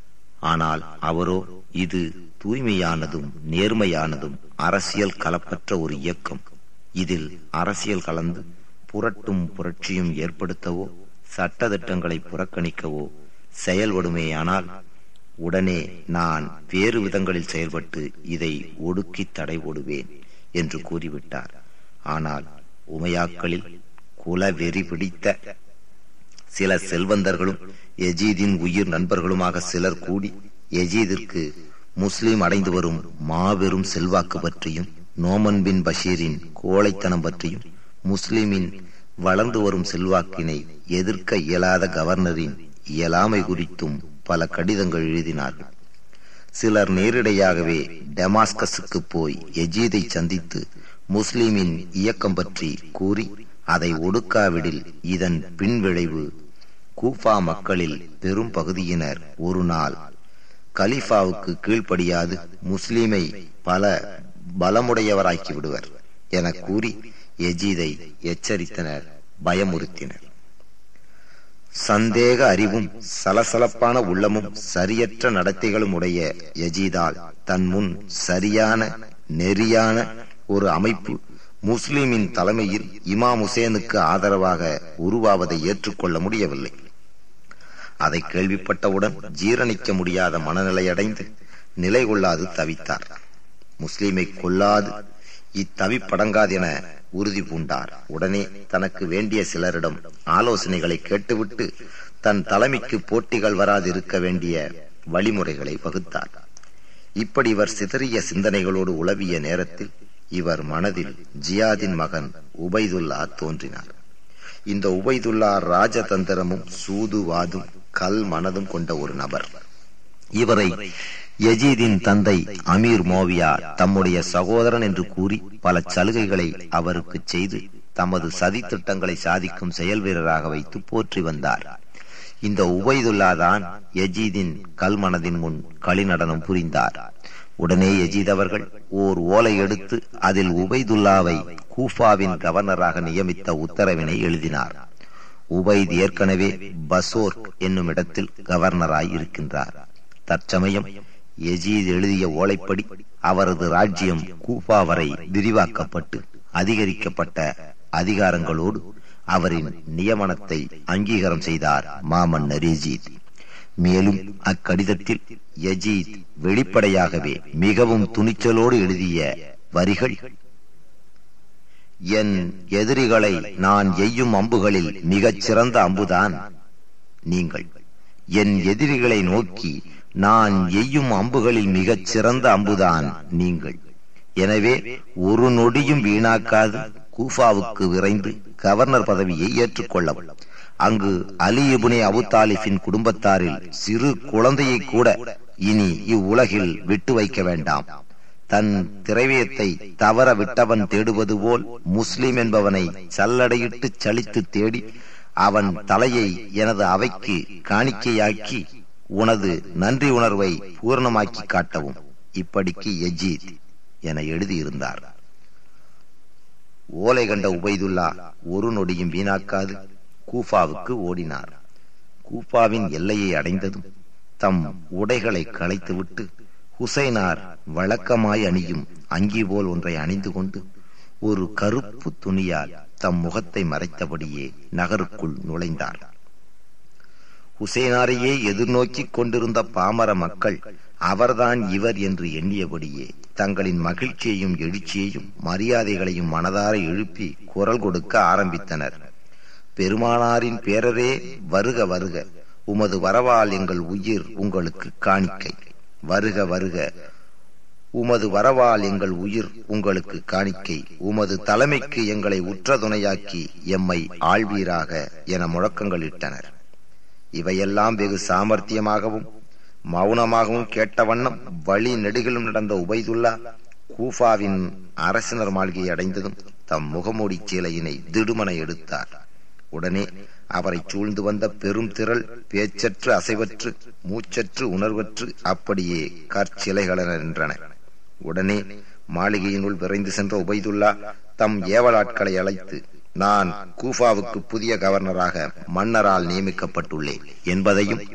ஆனால் அவரோ இது தூய்மையானதும் நேர்மையானதும் அரசியல் கலப்பற்ற ஒரு இயக்கம். இதில் அரசியல் கலந்து புரட்டும் புரட்சியும் ஏற்படுத்தவோ சட்டதிட்டங்களை புறக்கணிக்கவோ செயல்படுமேயானால் உடனே நான் வேறு விதங்களில் செயல்பட்டு இதை ஒடுக்கி தடை போடுவேன் என்று கூறிவிட்டார். ஆனால் உமையாக்களில் குலவெறி பிடித்த சில செல்வந்தர்களும் யஜீதின் உயிர் நண்பர்களுமாக சிலர் கூடி யஜீதிற்கு முஸ்லிம் அடைந்து வரும் மாபெரும் செல்வாக்கு பற்றியும், நோமன் பின் பஷீரின் கோழைத்தனம் பற்றியும், முஸ்லிமின் வளர்ந்து வரும் செல்வாக்கினை எதிர்க்க இயலாத கவர்னரின் இயலாமை குறித்தும் பல கடிதங்கள் எழுதினார்கள். சிலர் நேரிடையாகவே டெமாஸ்கஸுக்கு போய் யஜீதை சந்தித்து முஸ்லிமின் இயக்கம் பற்றி கூறி அதை ஒடுக்காவிடில் இதன் பின்விளைவு கூஃபா மக்களில் பெரும் பகுதியினர் ஒரு நாள் கலீஃபாவுக்கு கீழ்ப்படியாது முஸ்லிமை பல பலமுடையவராக்கி விடுவர் என கூறி யஜீதை எச்சரித்தனர், பயமுறுத்தினர். சந்தேக அறிவும் சலசலப்பான உள்ளமும் சரியற்ற நடத்தைகளும் உடைய யஜீதால் தன் முன் சரியான நெறியான ஒரு அமைப்பு முஸ்லிமின் தலைமையில் இமாம் ஹுசேனுக்கு ஆதரவாக உருவாவதை ஏற்றுக்கொள்ள முடியவில்லை. அதை கேள்விப்பட்டவுடன் ஜீரணிக்க முடியாத மனநிலையடைந்து நிலை கொள்ளாது தவித்தார். முஸ்லிமை கொல்லாது இத்தவிப்படங்காது என உறுதி பூண்டார். உடனே தனக்கு வேண்டிய சிலரிடம் ஆலோசனைகளை கேட்டுவிட்டு தன் தலைமைக்கு போட்டிகள் வராது இருக்க வேண்டிய வழிமுறைகளை வகுத்தார். இப்படி இவர் சிதறிய சிந்தனைகளோடு உலவிய நேரத்தில் இவர் மனதில் ஜியாதின் மகன் உபைதுல்லா தோன்றினார். இந்த உபைதுல்லா ராஜதந்திரமும் சூதுவாதும் கல் மனதும் கொண்ட ஒரு நபர். இவரை யஜீதின் தந்தை அமீர் மோவியா தம்முடைய சகோதரன் என்று கூறி பல சலுகைகளை அவருக்கு செய்து தமது சதி திட்டங்களை சாதிக்கும் செயல் வீரராக வைத்து போற்றி வந்தார். இந்த உபைதுல்லா தான் யஜீதின் கல்மனதின் முன் களிநடனம் புரிந்தார். உடனே யஜீத் அவர்கள் ஓர் ஓலை எடுத்து அதில் உபைதுல்லாவை கூஃபாவின் கவர்னராக நியமித்த உத்தரவினை எழுதினார். உபைத் ஏற்கனவே பசோர் என்னும் இடத்தில் கவர்னராய் இருக்கின்றார். தற்சமயம் யஜீத் எழுதிய ஓலைப்படி அவரது ராஜ்யம் கூஃபா வரை விரிவாக்கப்பட்டு அதிகரிக்கப்பட்ட அதிகாரங்களோடு அவரின் நியமனத்தை அங்கீகாரம் செய்தார் மாமன்னர் யஜீத். மேலும் அக்கடிதத்தில் யஜீத் வெளிப்படையாகவே மிகவும் துணிச்சலோடு எழுதிய வரிகள்: என் எதிரிகளை நான் எய்யும் அம்புகளில் மிகச் சிறந்த அம்புதான் நீங்கள். என் எதிரிகளை நோக்கி நான் எய்யும் அம்புகளில் மிகச் சிறந்த அம்புதான் நீங்கள். எனவே ஒரு நொடியும் வீணாக்காது கூஃபாவுக்கு விரைந்து கவர்னர் பதவியை ஏற்றுக்கொள்ளவும். அங்கு அலி இப்னு அபு தாலிபின் குடும்பத்தாரில் சிறு குழந்தையை கூட இனி இவ்வுலகில் விட்டு வைக்க வேண்டாம். தன் திரவியத்தை தவற விட்டவன் தேடுவது போல் முஸ்லிம் என்பவனை சல்லடையிட்டு சலித்து தேடி அவன் தலையை எனது அவைக்கு காணிக்கையாக்கி உனது நன்றி உணர்வை பூர்ணமாக்கி காட்டவும். இப்படிக்கு யஜீத் என எழுதியிருந்தார். ஓலை கண்ட உபைதுல்லா ஒரு நொடியும் வீணாக்காது கூஃபாவுக்கு ஓடினார். கூஃபாவின் எல்லையை அடைந்ததும் தம் உடைகளை களைத்துவிட்டு ஹுசைனார் வழக்கமாய் அணியும் அங்கி போல் ஒன்றை அணிந்து கொண்டு ஒரு கருப்பு துணியால் தம் முகத்தை மறைத்தபடியே நகருக்குள் நுழைந்தார். ஹுசைனாரையே எதிர்நோக்கிக் கொண்டிருந்த பாமர மக்கள் அவர்தான் இவர் என்று எண்ணியபடியே தங்களின் மகிழ்ச்சியையும் எழுச்சியையும் மரியாதைகளையும் மனதார எழுப்பி குரல் கொடுக்க ஆரம்பித்தனர். பெருமானாரின் பேரரே, வருக வருக, உமது வரவால் எங்கள் உயிர் உங்களுக்கு காணிக்கை. வருக வருக, உமது வரவால் எங்கள் உயிர் உங்களுக்கு காணிக்கை. உமது தலைமைக்கு எங்களை உற்ற துணையாக்கி எம்மை ஆழ்வீராக என முழக்கங்கள் இட்டனர். இவையெல்லாம் வெகு சாமர்த்தியமாகவும் மௌனமாகவும் கேட்ட வண்ணம் வழி நெடுகிலும் நடந்த உபைதுல்லா கூஃபாவின் அரசினர் மாளிகையை அடைந்ததும் தம் முகமூடி சீலையினை திடுமன எடுத்தார். உடனே அவரை சூழ்ந்து வந்த பெரும் திரள் பேச்சற்று அசைவற்று மூச்சற்று உணர்வற்று அப்படியே கற்சிலைகளென நின்றன. உடனே மாளிகையினுள் விரைந்து சென்ற உபைதுல்லா தம் ஏவலாட்களை அழைத்து, நான் கூஃபாவுக்கு புதிய கவர்னராக மன்னரால் நியமிக்கப்பட்டுள்ளேன் என்பதையும்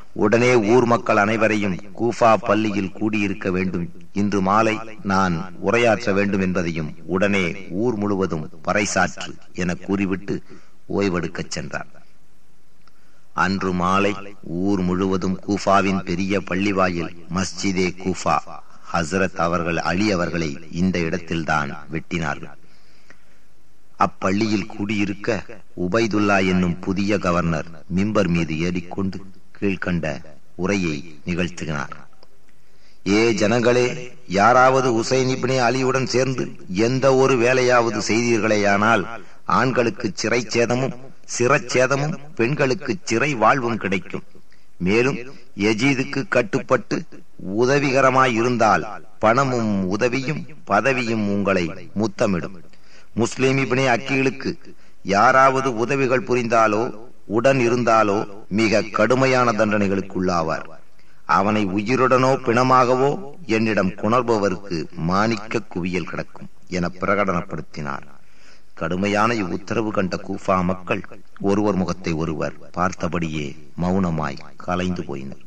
உடனே ஊர் மக்கள் அனைவரையும் கூஃபா பள்ளியில் கூடியிருக்க வேண்டும், இன்று மாலை நான் உரையாற்ற வேண்டும் என்பதையும் உடனே ஊர் முழுவதும் பறைசாற்று என கூறிவிட்டு ஓய்வெடுக்கச் சென்றார். அன்று மாலை ஊர் முழுவதும் கூஃபாவின் பெரிய பள்ளிவாயில் மஸ்ஜிதே கூஃபா ஹசரத் அவர்கள் அலி அவர்களை இந்த இடத்தில்தான் வெட்டினார்கள். அப்பள்ளியில் கூடியிருக்க உபைதுல்லா என்னும் புதிய கவர்னர் மிம்பர் மீது ஏறிக்கொண்டு கீழ்கண்ட உரையை நிகழ்த்தினார். ஏ ஜனங்களே, யாராவது உசைன் இப்னே அலியுடன் சேர்ந்து எந்த ஒரு வேலையாவது செய்தீர்களேயானால் ஆண்களுக்கு சிறை சேதமும் சிரச்சேதமும் பெண்களுக்கு சிறை வாழ்வும் கிடைக்கும். மேலும் யஜீதுக்கு கட்டுப்பட்டு உதவிகரமாய் இருந்தால் பணமும் உதவியும் பதவியும் உங்களை முத்தமிடும். முஸ்லிம் இப்னே அக்கீலுக்கு யாராவது உதவிகள் புரிந்தாலோ உடன் இருந்தாலோ மிக கடுமையான தண்டனைகளுக்கு உள்ளாவார். அவனை உயிருடனோ பிணமாகவோ என்னிடம் கொணர்பவருக்கு மாணிக்க குவியல் கிடக்கும் என பிரகடனப்படுத்தினார். கடுமையான இவ்வுத்தரவு கண்ட கூஃபா மக்கள் ஒருவர் முகத்தை ஒருவர் பார்த்தபடியே மௌனமாய் கலைந்து போயினர்.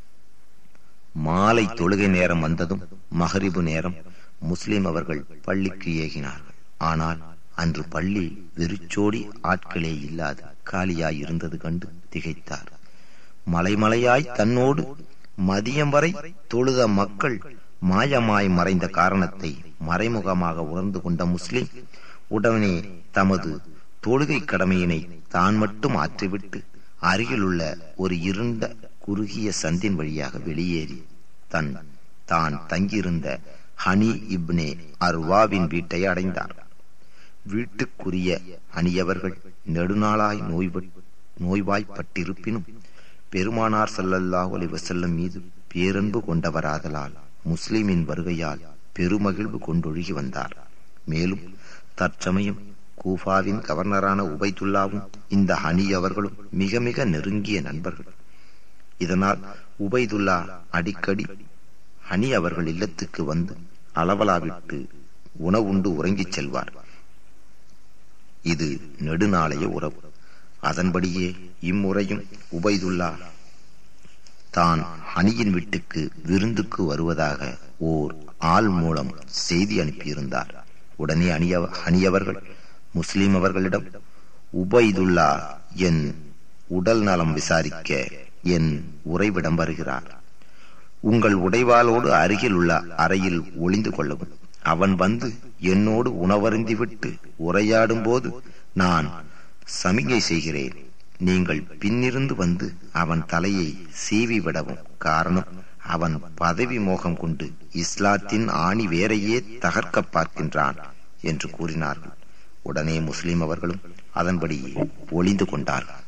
மாலை தொழுகை நேரம் வந்ததும் மகரிபு நேரம் முஸ்லிம் அவர்கள் பள்ளிக்கு ஏகினார்கள். ஆனால் அன்று பள்ளி வெறிச்சோடி ஆட்களே இல்லாது காலியாய் இருந்தது கண்டு திகைத்தார். மலைமலையாய் தன்னோடு மதியம் வரை தொழுத மக்கள் மாயமாய் மறைந்த காரணத்தை மறைமுகமாக உணர்ந்து கொண்ட முஸ்லிம் உடனே தமது தொழுகை கடமையினை தான் மட்டும் ஆற்றிவிட்டு அருகிலுள்ள ஒரு இருண்ட குறுகிய சந்தின் வழியாக வெளியேறி தான் தங்கியிருந்த ஹனி இப்னே அர்வாவின் வீட்டை அடைந்தார். வீட்டுக்குரிய அணியவர்கள் நெடுநாளாய் நோய்வாய்ப்பட்டிருப்பினும் பெருமானார் ஸல்லல்லாஹு அலைஹி வஸல்லம் மீது பேரன்பு கொண்டவராதலால் முஸ்லிமின் வருகையால் பெருமகிழ்வு கொண்டொழுகி வந்தார். மேலும் தற்சமயம் கூஃபாவின் கவர்னரான உபைதுல்லாவும் இந்த ஹனி அவர்களும் மிக மிக நெருங்கிய நண்பர்கள். இதனால் உபைதுல்லா அடிக்கடி ஹனி அவர்கள் இல்லத்துக்கு வந்து அளவலாவிட்டு உணவுண்டு உறங்கிச் செல்வார். இது நெடுநாளைய உறவு. அதன்படியே இம்முறையும் உபைதுல்லா தான் ஹனியின் வீட்டுக்கு விருந்துக்கு வருவதாக ஓர் ஆள் மூலம் செய்தி அனுப்பியிருந்தார். உடனே ஹனியவர்கள் முஸ்லிம் அவர்களிடம், உபைதுல்லா என் உடல் நலம் விசாரிக்க என் உறைவிடம் வருகிறார். உங்கள் உடைவாளோடு அருகில் உள்ள அறையில் ஒளிந்து கொள்ளவும். அவன் வந்து என்னோடு உணவருந்திவிட்டு உரையாடும் போது நான் சமிகை செய்கிறேன். நீங்கள் பின்னிருந்து வந்து அவன் தலையை சீவி விடவும். காரணம், அவன் பதவி மோகம் கொண்டு இஸ்லாத்தின் ஆணி வேறையே தகர்க்க பார்க்கின்றான் என்று கூறினார்கள். உடனே முஸ்லிம் அவர்களும் அதன்படி ஒளிந்து கொண்டார்கள்.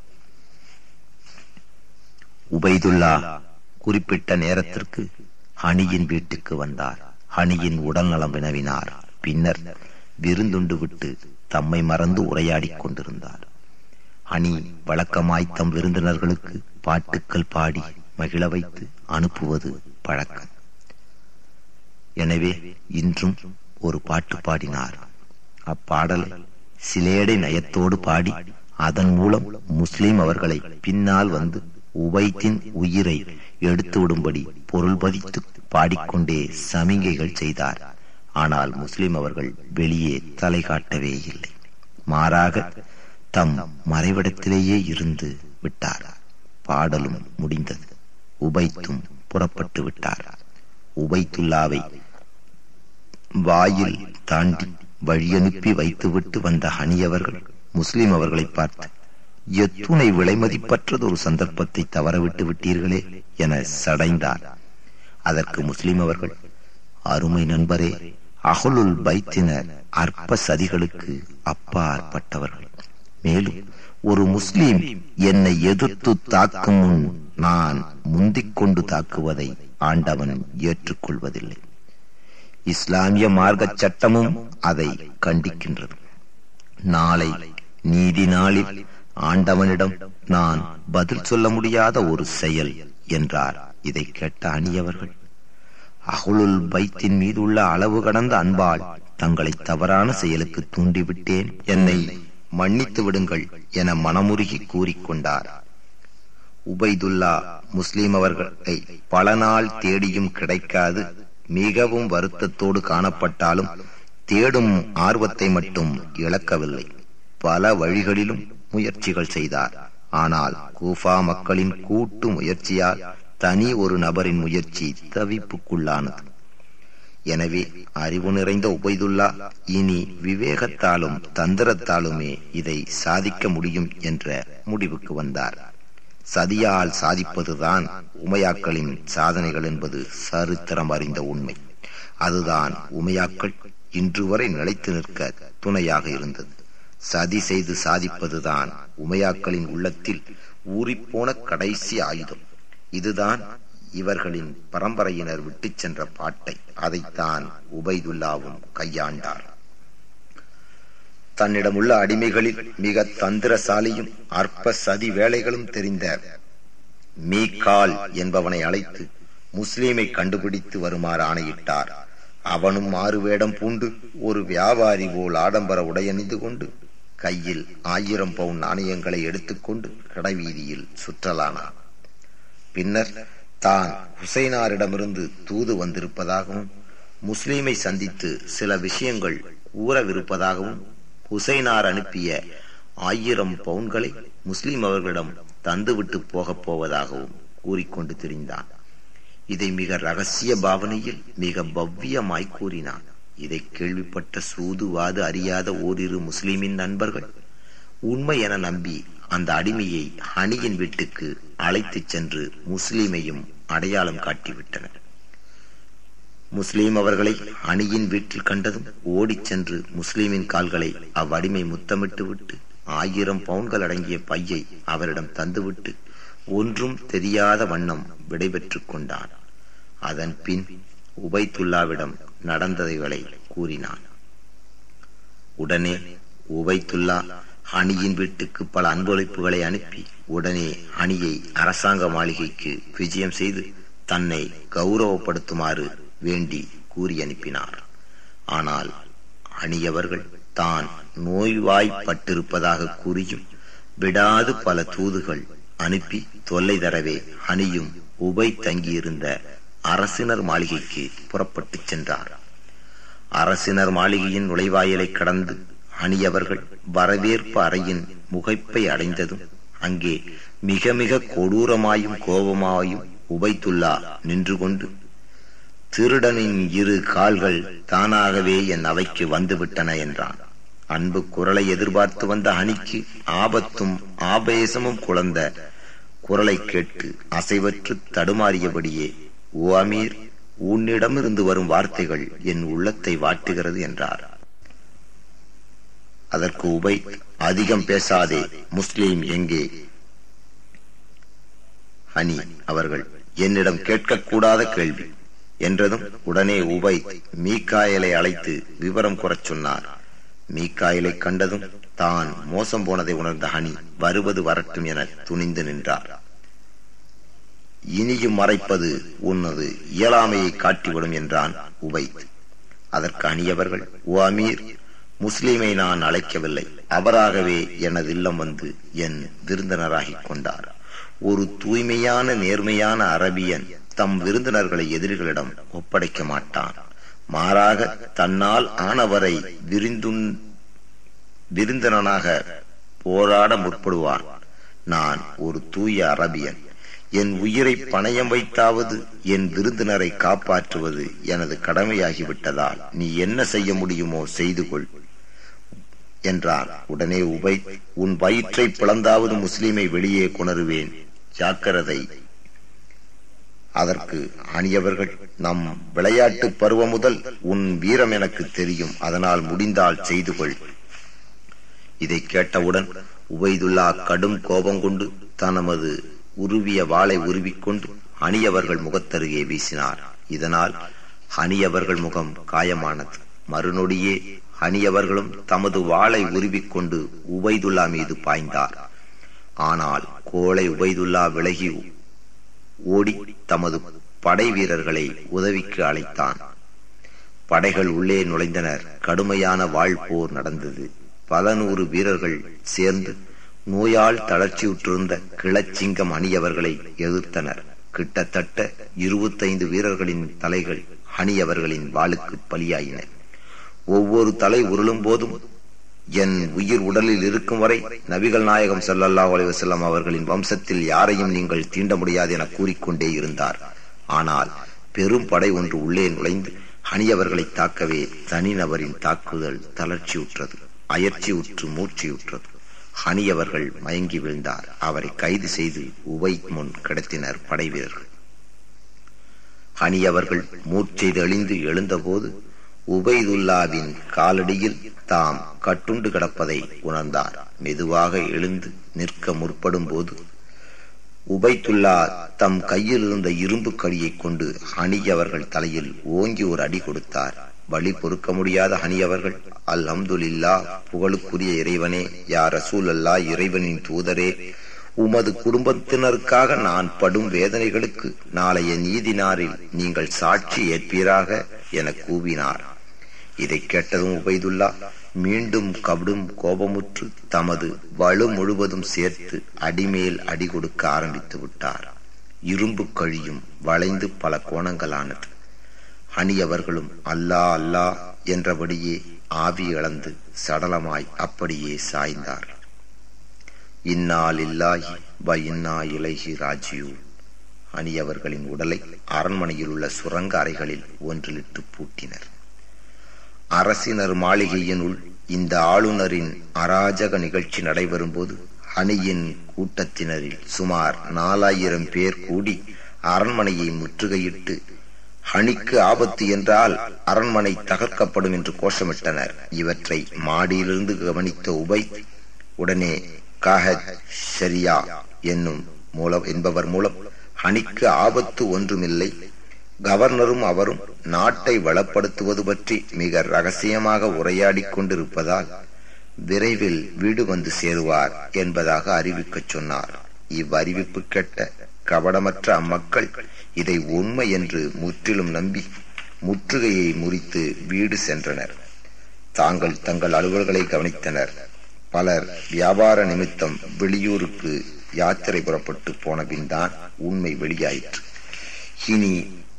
உபைதுல்லா குறிப்பிட்ட நேரத்திற்கு ஹனியின் வீட்டுக்கு வந்தார். ஹனியின் உடல் நலம் வினவினார். பின்னர் விருந்துண்டு விட்டு தம்மை மறந்து உரையாடிக் கொண்டிருந்தார். ஹனி வழக்கமாய் தம் விருந்தினர்களுக்கு பாட்டுக்கள் பாடி மகிழ வைத்து அனுப்புவது பழக்கம். எனவே இன்றும் ஒரு பாட்டு பாடினார். அப்பாடலை சிலேடை நயத்தோடு பாடி அதன் மூலம் முஸ்லிம் அவர்களை பின்னால் வந்து உபைத்தின் உயிரை எடுத்து விடும்படி பொருள் பதித்து பாடிக்கொண்டே சமிகைகள் செய்தார். ஆனால் முஸ்லிம் அவர்கள் வெளியே தலை காட்டவே இல்லை. மாறாக தம் மறைவிடத்திலேயே இருந்து விட்டார். பாடலும் முடிந்தது. உபைத்தும் புறப்பட்டு விட்டார். உபைத்துல்லாவை வாயில் தாண்டி வழியனுப்பி வைத்துவிட்டு வந்த ஹனியவர்கள் முஸ்லிம் அவர்களை பார்த்து, எத்துணை விலைமதிப்பற்றது ஒரு சந்தர்ப்பத்தை தவறவிட்டு விட்டீர்களே என சடைந்தார். அதற்கு முஸ்லிம் அவர்கள், அருமை நண்பரே, அஹ்லுல் பைத்தினர் அற்ப சதிகளுக்கு அப்பாற்பட்டவர்கள். மேலும் ஒரு முஸ்லிம் என்னை எதிர்த்து தாக்கும் முன் நான் முந்திக் கொண்டு தாக்குவதை ஆண்டவன் ஏற்றுக்கொள்வதில்லை. இஸ்லாமிய மார்க்க சட்டமும் அதை கண்டிக்கின்றது. நாளை நீதி நாளில் ஆண்டவனிடம் நான் பதில் சொல்ல முடியாத ஒரு செயல் என்றார். இதை கேட்ட அணியவர்கள், அஹ்லுல் பைத்தின் மீது உள்ள அளவு கடந்த அன்பால் தங்களை தவறான செயலுக்கு தூண்டிவிட்டேன், என்னை மன்னித்து விடுங்கள் என மனமுருகி கூறிக்கொண்டார். உபைதுல்லா முஸ்லிம் அவர்களை பல நாள் தேடியும் கிடைக்காது மிகவும் வருத்தத்தோடு காணப்பட்டாலும் தேடும் ஆர்வத்தை மட்டும் இழக்கவில்லை. பல வழிகளிலும் முயற்சிகள் செய்தார். ஆனால் கூஃபா மக்களின் கூட்டு முயற்சியால் தனி ஒரு நபரின் முயற்சி தவிப்புக்குள்ளானது. எனவே அறிவு நிறைந்த உபைதுல்லா இனி விவேகத்தாலும் தந்திரத்தாலுமே இதை சாதிக்க முடியும் என்ற முடிவுக்கு வந்தார். சதியால் சாதிப்பதுதான் உமையாக்களின் சாதனைகள் என்பது சரித்திரம் அறிந்த உண்மை. அதுதான் உமையாக்கள் இன்று வரை நிலைத்து நிற்க துணையாக இருந்தது. சதி செய்து சாதிப்பதுதான் உமையாக்களின் உள்ளத்தில் ஊறிப்போன கடைசி ஆயுதம். இதுதான் இவர்களின் பரம்பரையினர் விட்டுச் சென்ற பாட்டை. அதைத்தான் உபைதுல்லாவும் கையாண்டார். தன்னிடம் உள்ள அடிமைகளில் மிக தந்திரசாலியும் அற்ப சதி வேலைகளும் தெரிந்த மீகால் என்பவனை அழைத்து முஸ்லீமை கண்டுபிடித்து வருமாறு ஆணையிட்டார். அவனும் மாறுவேடம் பூண்டு ஒரு வியாபாரி போல் ஆடம்பர உடையணிந்து கொண்டு கையில் 1000 பவுண்ட் நாணயங்களை எடுத்துக்கொண்டு கடைவீதியில் சுற்றலானான். பின்னர் தான் ஹுசைனாரிடமிருந்து தூது வந்திருப்பதாகவும் முஸ்லீமை சந்தித்து சில விஷயங்கள் கூறவிருப்பதாகவும் ஹுசைனார் அனுப்பிய 1000 பவுண்ட்களை முஸ்லிம் அவர்களிடம் தந்துவிட்டு போகப் போவதாகவும் கூறிக்கொண்டு திரிந்தான். இதை மிக ரகசிய பாவனையில் மிக பவ்யமாய் கூறினான். இதை கேள்விப்பட்ட சூதுவாது அறியாத ஓரிரு முஸ்லிமின் நண்பர்கள் உண்மை என நம்பி அந்த அடிமையை ஹனியின் வீட்டுக்கு அழைத்துச் சென்று முஸ்லிமையும் அடையாளம் காட்டிவிட்டனர். முஸ்லீம் அவர்களை ஹனியின் வீட்டில் கண்டதும் ஓடிச் சென்று முஸ்லிமின் கால்களை அவ்வடிமை முத்தமிட்டு விட்டு 1000 பவுண்ட்கள் அடங்கிய பையை அவரிடம் தந்துவிட்டு ஒன்றும் தெரியாத வண்ணம் விடைபெற்றுக் கொண்டான். அதன் பின் உபைதுல்லாவிடம் நடந்ததைகளை கூறினான். உடனே உபைதுல்லா ஹனியின் வீட்டுக்கு பல அன்பளிப்புகளை அனுப்பி உடனே ஹனியை அரசாங்க மாளிகைக்கு விஜயம் செய்து தன்னை கௌரவப்படுத்துமாறு வேண்டி கூறி அனுப்பினார். ஆனால் ஹனியவர்கள் தான் நோய்வாய்ப்பட்டிருப்பதாக கூறியும் விடாது பல தூதுகள் அனுப்பி தொல்லை தரவே ஹனியும் உபை தங்கியிருந்த அரசினர் மாளிகைக்கு புறப்பட்டு சென்றார். அரசினர் மாளிகையின் நுழைவாயிலை கடந்து ஹனியவர்கள் வரவேற்பு அறையின் முகைப்பை அடைந்ததும் அங்கே மிக மிக கொடூரமாயும் கோபமாயும் உபைதுல்லா நின்று கொண்டு, திருடனின் 2 கால்கள் தானாகவே என் அவைக்கு வந்துவிட்டன என்றான். அன்பு குரலை எதிர்பார்த்து வந்த ஹனிக்கு ஆபத்தும் ஆபேசமும் குழந்த குரலை கேட்டு அசைவற்று தடுமாறியபடியே, ஓ அமீர், உன்னிடமிருந்து வரும் வார்த்தைகள் என் உள்ளத்தை வாட்டுகிறது என்றார். அதற்கு உபைத், அதிகம் பேசாதே, முஸ்லீம் எங்கே? ஹனி அவர்கள், என்னிடம் கேட்கக்கூடாத கேள்வி என்றதும் உடனே உபைத் மீகாயலை அழைத்து விவரம் கூறச் சொன்னார். மீகாயலை கண்டதும் தான் மோசம் போனதை உணர்ந்த ஹனி வருவது வரட்டும் என துணிந்து நின்றார். இனியும் மறைப்பது உனது இயலாமையை காட்டிவிடும் என்றான் உபைத். அதற்கு அணியவர்கள், ஓ அமீர், முஸ்லீமை நான் அழைக்கவில்லை, அவராகவே எனது இல்லம் வந்து என் விருந்தினராகிக் கொண்டார். ஒரு தூய்மையான நேர்மையான அரபியன் தம் விருந்தினர்களை எதிரிகளிடம் ஒப்படைக்க மாட்டான். மாறாக தன்னால் ஆனவரை விருந்தினனாக போராட முற்படுவான். நான் ஒரு தூய அரபியன். என் உயிரை பணயம் வைத்தாவது என் விருந்தினரை காப்பாற்றுவது எனது கடமையாகிவிட்டதால் நீ என்ன செய்ய முடியுமோ செய்து கொள் என்றான். உடனே உபைத், உன் வயிற்றை பிளந்தாவது முஸ்லீமை வெளியே கொணருவேன், ஜாக்கிரதை. அதற்கு அணியவர்கள், நம் விளையாட்டு பருவம் முதல் உன் வீரம் எனக்கு தெரியும், அதனால் முடிந்தால் செய்து கொள். இதை கேட்டவுடன் உபைதுல்லா கடும் கோபம் கொண்டு தனது உருவிய வாளை உருவிக்கொண்டு அணியவர்கள் முகத்தருகே வீசினார். இதனால் ஹனியவர்கள் முகம் காயமானது. மறுநொடியே ஹனியவர்களும் தமது வாளை உருவிக்கொண்டு உபைதுல்லா மீது பாய்ந்தார். ஆனால் கோழை உபைதுல்லா விலகி ஓடி தமது படை வீரர்களை உதவிக்கு அழைத்தான். படைகள் உள்ளே நுழைந்தனர். கடுமையான வாழ்போர் நடந்தது. பல 100 வீரர்கள் சேர்ந்து நோயால் தளர்ச்சியுற்றிருந்த கிளச்சிங்கம் அணியவர்களை எதிர்த்தனர். கிட்டத்தட்ட 25 வீரர்களின் தலைகள் அணியவர்களின் வாளுக்கு பலியாயின. ஒவ்வொரு தலை உருளும் போதும் என் உயிர் உடலில் இருக்கும் வரை நபிகள் நாயகம் ஸல்லல்லாஹு அலைஹி வஸல்லம் அவர்களின் வம்சத்தில் யாரையும் நீங்கள் தீண்ட முடியாது என கூறிக்கொண்டே இருந்தார். ஆனால் பெரும் படை ஒன்று உள்ளே நுழைந்து அணியவர்களை தாக்கவே தனிநபரின் தாக்குதல் தளர்ச்சியுற்றது, அயற்சியுற்று மூர்ச்சியுற்றது. அணியவர்கள் மயங்கி வீழ்ந்தார். அவரை கைது செய்து உபைத் முன் கிடத்தினர் படை வீரர்கள். அணியவர்கள் மூர்ச்செய்து எழுந்து எழுந்தபோது உபைதுல்லாவின் காலடியில் தாம் கட்டுண்டு கிடப்பதை உணர்ந்தார். மெதுவாக எழுந்து நிற்க முற்படும் போது உபைதுல்லா தம் கையில் இருந்த இரும்பு கடியை கொண்டு அணியவர்கள் தலையில் ஓங்கி ஒரு அடி கொடுத்தார். வலி பொறுக்க முடியாத அணியவர்கள், அல்ஹம்துலில்லாஹ், புகழுக்குரிய இறைவனே, யா ரசூலல்லாஹ், இறைவனின் தூதரே, உமது குடும்பத்தினருக்காக நான் படும் வேதனைகளுக்கு நாளைய நீதி நாளில் நீங்கள் சாட்சி ஏற்பீராக என கூவினார். இதை கேட்டதும் உபைதுல்லா மீண்டும் கடும் கோபமுற்று தமது வலு முழுவதும் சேர்த்து அடிமேல் அடி கொடுக்க ஆரம்பித்து விட்டார். இரும்பு கழியும் வளைந்து பல கோணங்களானது. அணியவர்களும் அல்லாஹ் அல்லாஹ் என்றபடியே ஆவி இழந்து சடலமாய் அப்படியே சாய்ந்தார். இன்னா லில்லாஹி வ இன்னா இலைஹி ராஜியூன். அணியவர்களின் உடலை அரண்மனையில் உள்ள சுரங்க அறைகளில் ஒன்றிலிட்டு பூட்டினர். அரசினர் மாளிகையினுள் இந்த ஆளுநரின் அராஜக நிகழ்ச்சி நடைபெறும் போது அணியின் கூட்டத்தினரில் சுமார் 4000 பேர் கூடி அரண்மனையை முற்றுகையிட்டு அணிக்கு ஆபத்து என்றால் அரண்மனை தகர்க்கப்படும் என்று கோஷமிட்டனர். இவற்றை மாடியிலிருந்து கவனித்த உபைத் உடனே காஹத் ஷரியா என்பவர் மூலம் அணிக்கு ஆபத்து ஒன்றுமில்லை, கவர்னரும் அவரும் நாட்டை வளப்படுத்துவது பற்றி மிக ரகசியமாக உரையாடிக் கொண்டிருப்பதால் விரைவில் வீடு வந்து சேருவார் என்பதாக அறிவிக்கச் சொன்னார். இவ்வறிவிப்பு கேட்ட கபடமற்ற அம்மக்கள் இதை உண்மை என்று முற்றிலும் நம்பி முற்றுகையை முறித்து வீடு சென்றனர். தங்கள் அலுவல்களை கவனித்தனர். பலர் வியாபார நிமித்தம் வெளியூருக்கு யாத்திரை புறப்பட்டு போன பின் தான் உண்மை வெளியாயிற்று. இனி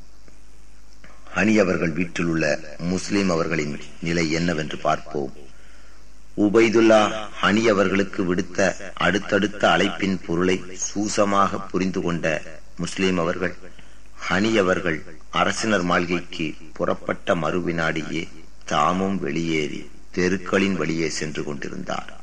அணியவர்கள் வீட்டில் உள்ள முஸ்லிம் அவர்களின் நிலை என்னவென்று பார்ப்போம். உபைதுல்லா அணியவர்களுக்கு விடுத்த அடுத்தடுத்த அழைப்பின் பொருளை சூசமாக புரிந்து கொண்ட முஸ்லிம் அவர்கள் அணியவர்கள் அரசினர் மாளிகைக்கு புறப்பட்ட மறுவினாடியே தாமும் வெளியேறி தெருக்களின் வழியே சென்று கொண்டிருந்தார்.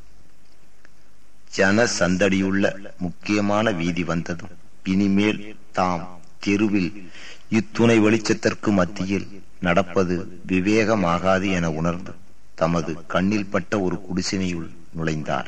ஜன சந்தடியுள்ள முக்கியமான வீதி வந்ததும் இனிமேல் தாம் தெருவில் இத்துணை வெளிச்சத்திற்கு மத்தியில் நடப்பது விவேகமாகாது என உணர்ந்து தமது கண்ணில் பட்ட ஒரு குடிசையுள் நுழைந்தார்.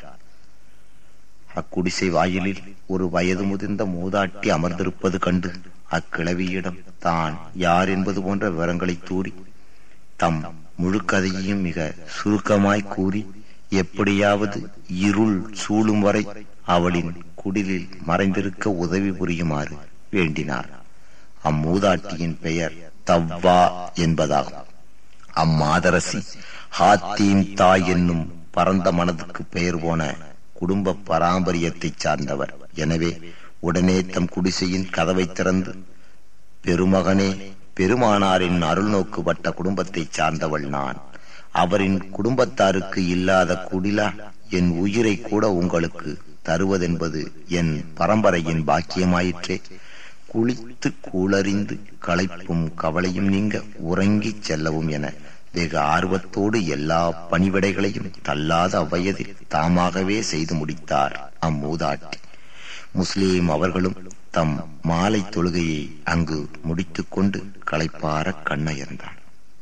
அக்குடிசை வாயிலில் ஒரு வயது முதிர்ந்த மூதாட்டி அமர்ந்திருப்பது கண்டு அக்கிழவியிடம் தான் யார் என்பது போன்ற விவரங்களை தூறி தம் முழு கதையையும் மிக சுருக்கமாய் கூறி எப்படியாவது இருள் சூழும் வரை அவளின் குடிலில் மறைந்திருக்க உதவி புரியுமாறு வேண்டினார். அம்மூதாட்டியின் பெயர் தவ்வா என்பதாகும். அம்மாதரசி ஹாத்தீம் தாய் என்னும் பரந்த மனதுக்கு பெயர் போன குடும்ப பாரம்பரியத்தை சார்ந்தவர். எனவே உடனே தம் குடிசையின் கதவை திறந்து, பெருமகனே, பெருமானாரின் அருள் நோக்குப்பட்ட குடும்பத்தை சார்ந்தவள் நான். அவரின் குடும்பத்தாருக்கு இல்லாத குடிலா என் உயிரை கூட உங்களுக்கு தருவதென்பது என் பரம்பரையின் பாக்கியமாயிற்றே. குளித்து கூளறிந்து களைப்பும் கவலையும் நீங்க உறங்கிச் செல்லவும் என வெகு ஆர்வத்தோடு எல்லா பணிவிடைகளையும் தள்ளாத அவ்வயதில் தாமாகவே செய்து முடித்தார் அம்மூதாட்டி. முஸ்லிம் அவர்களும் தம் மாலை தொழுகையை அங்கு முடித்துக் கொண்டு களைப்பார கண்ணயர்ந்தார்.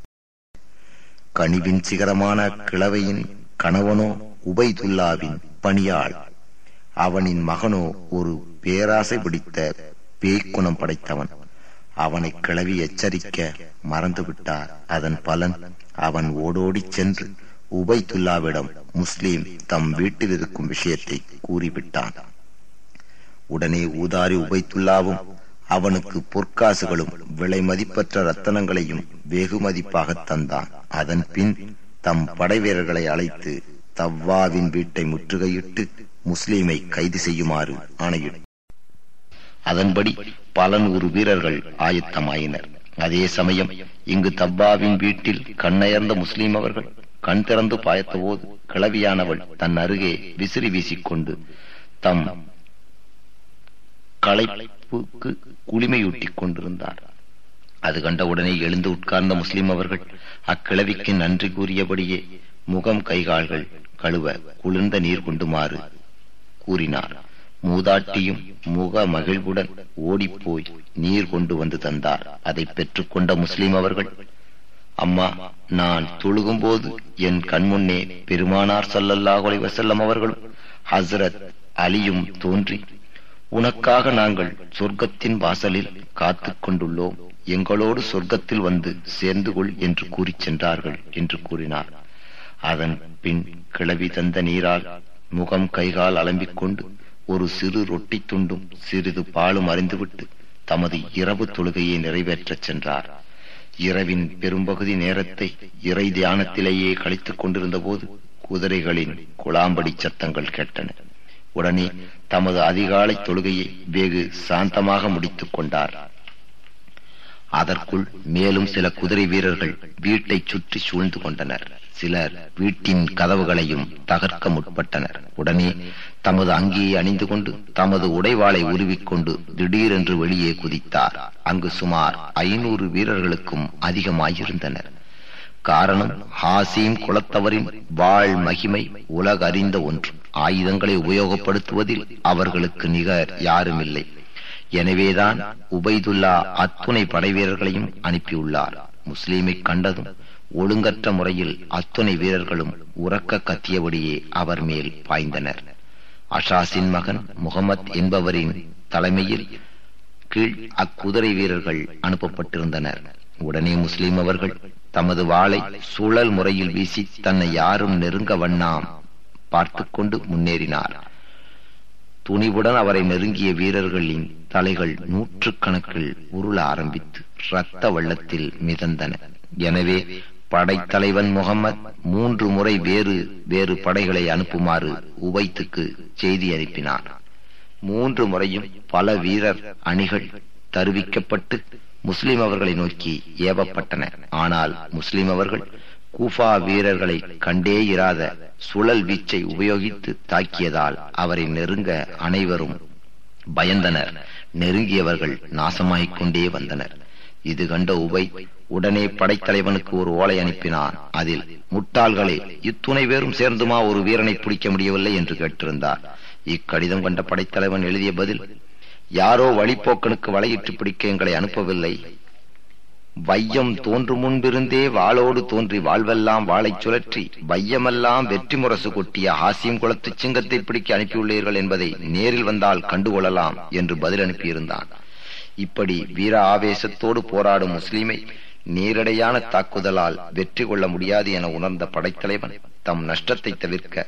கனிவின் சிகரமான கிழவையின் கணவனோ உபைதுல்லாவின் பணியாள். அவனின் மகனோ ஒரு பேராசை பிடித்த பேய்க்குணம் படைத்தவன். அவனை கிளவி எச்சரிக்க மறந்துவிட்டார். அதன் பலன் அவன் ஓடோடிச் சென்று உபைதுல்லாவிடம் முஸ்லிம் தம் வீட்டில் இருக்கும் விஷயத்தை கூறிவிட்டான். உடனே ஊதாரி உபைதுல்லாவும் அவனுக்கு பொற்காசுகளும் விலை மதிப்பற்ற ரத்தனங்களையும் வெகு மதிப்பாக தந்தான். அதன் பின் தம் படை வீரர்களை அழைத்து தவ்வாவின் வீட்டை முற்றுகையிட்டு முஸ்லீமை கைது செய்யுமாறு ஆணையிட்டார். அதன்படி பல 100 வீரர்கள் ஆயத்தமாயினர். அதே சமயம் இங்கு தப்பாவின் வீட்டில் கண்ணயர்ந்த முஸ்லீம் அவர்கள் கண் திறந்து பாய்த்த போது கிளவியானவள் தன் அருகே விசிறி வீசிக்கொண்டு தம் களைப்புக்கு குளிமையூட்டிக் கொண்டிருந்தார். அது கண்டவுடனே எழுந்து உட்கார்ந்த முஸ்லிம் அவர்கள் அக்கிழவிக்கு நன்றி கூறியபடியே முகம் கைகால்கள் கழுவ குளிர்ந்த நீர் கொண்டுமாறு கூறினார். மூதாட்டியும் முக மகிழ்வுடன் ஓடிப்போய் நீர் கொண்டு வந்து தந்தார். அதை பெற்றுக்கொண்ட முஸ்லிம் அவர்கள், அம்மா, நான் தொழுகும் போது என் கண்முன்னே பெருமானார் ஸல்லல்லாஹு அலைஹி வஸல்லம் அவர்களும் ஹஸ்ரத் அலியும் தோன்றி, உனக்காக நாங்கள் சொர்க்கத்தின் வாசலில் காத்துக் கொண்டுள்ளோம், எங்களோடு சொர்க்கத்தில் வந்து சேர்ந்து கொள் என்று கூறி சென்றார்கள் என்று கூறினார். அதன் பின் கிளவி தந்த நீரால் முகம் கைகால் அலம்பிக் கொண்டு ஒரு சிறு ரொட்டி துண்டும் சிறிது பாலும் அறிந்துவிட்டு தமது இரவு தொழுகையை நிறைவேற்றச் சென்றார். இரவின் பெரும்பகுதி நேரத்தை இறை தியானத்திலேயே கழித்துக் கொண்டிருந்த போது குதிரைகளின் குழாம்படி சத்தங்கள் கேட்டன. உடனே தமது அதிகாலை தொழுகையை வெகு சாந்தமாக முடித்துக் கொண்டார். அதற்குள் மேலும் சில குதிரை வீரர்கள் வீட்டை சுற்றி சூழ்ந்து கொண்டனர். சிலர் வீட்டின் கதவுகளையும் தகர்க்க முற்பட்டனர். உடனே தமது அங்கியை அணிந்து கொண்டு தமது உடைவாளை உருவிக்கொண்டு திடீரென்று வெளியே குதித்தார். அங்கு சுமார் 500 வீரர்களுக்கும் அதிகமாயிருந்தனர். காரணம், ஹாசீம் குலத்தவரின் வாழ் மகிமை உலக அறிந்த ஒன்று. ஆயுதங்களை உபயோகப்படுத்துவதில் அவர்களுக்கு நிகர் யாருமில்லை. எனவேதான் உபைதுல்லா அத்துணை படை வீரர்களையும் அனுப்பியுள்ளார். முஸ்லீமை கண்டதும் ஒழுங்கற்ற முறையில் அத்துணை வீரர்களும் உறக்க கத்தியபடியே அவர் மேல் பாய்ந்தனர். அஷாசின் மகன் முகமது என்பவரின் தலைமையில் கீழ் அக்குதிரை வீரர்கள் அனுப்பப்பட்டிருந்தனர். உடனே முஸ்லீம் அவர்கள் தமது வாளை சுழல் முறையில் வீசி தன்னை யாரும் நெருங்க வண்ணாம் பார்த்து கொண்டு முன்னேறினார். துணிவுடன் அவரை நெருங்கிய வீரர்களின் தலைகள் 100கணக்கில் உருள ஆரம்பித்து இரத்த வெள்ளத்தில் மிதந்தன. எனவே படைத்தலைவன் முகமது 3 முறை வேறு வேறு படைகளை அனுப்புமாறு உபைத்துக்கு செய்தி அனுப்பினார். 3 முறையும் பல வீரர் அணிகள் தருவிக்கப்பட்டு முஸ்லிம் அவர்களை நோக்கி ஏவப்பட்டன. ஆனால் முஸ்லிம் அவர்கள் கூஃபா வீரர்களை கண்டே இராத சுழல் வீச்சை உபயோகித்து தாக்கியதால் அவரை நெருங்க அனைவரும் பயந்தனர். நெருங்கியவர்கள் நாசமாகிக் கொண்டே வந்தனர். இது கண்ட உபை உடனே படைத்தலைவனுக்கு ஒரு ஓலை அனுப்பினான். அதில், முட்டாள்களே, இத்துணை பேரும் சேர்ந்துமா ஒரு வீரனை பிடிக்க முடியவில்லை என்று கேட்டிருந்தார். இக்கடிதம் கண்ட படைத்தலைவன் எழுதிய பதில், யாரோ வழிப்போக்கனுக்கு வலையிட்டு பிடிக்க எங்களை அனுப்பவில்லை. வையம் தோன்றும் முன்பிருந்தே வாளோடு தோன்றி வாழ்வெல்லாம் வாளை சுழற்றி வையமெல்லாம் வெற்றி முரசு கொட்டிய ஹாசிம் குலத்து சிங்கத்தை பிடிக்க அனுப்பியுள்ளீர்கள் என்பதை நேரில் வந்தால் கண்டுகொள்ளலாம் என்று பதில் அனுப்பியிருந்தான். இப்படி வீர ஆவேசத்தோடு போராடும் முஸ்லிமை நேரடியான தாக்குதலால் வெற்றி கொள்ள முடியாது என உணர்ந்த படைத்தலைவன் தம் நஷ்டத்தை தவிர்க்க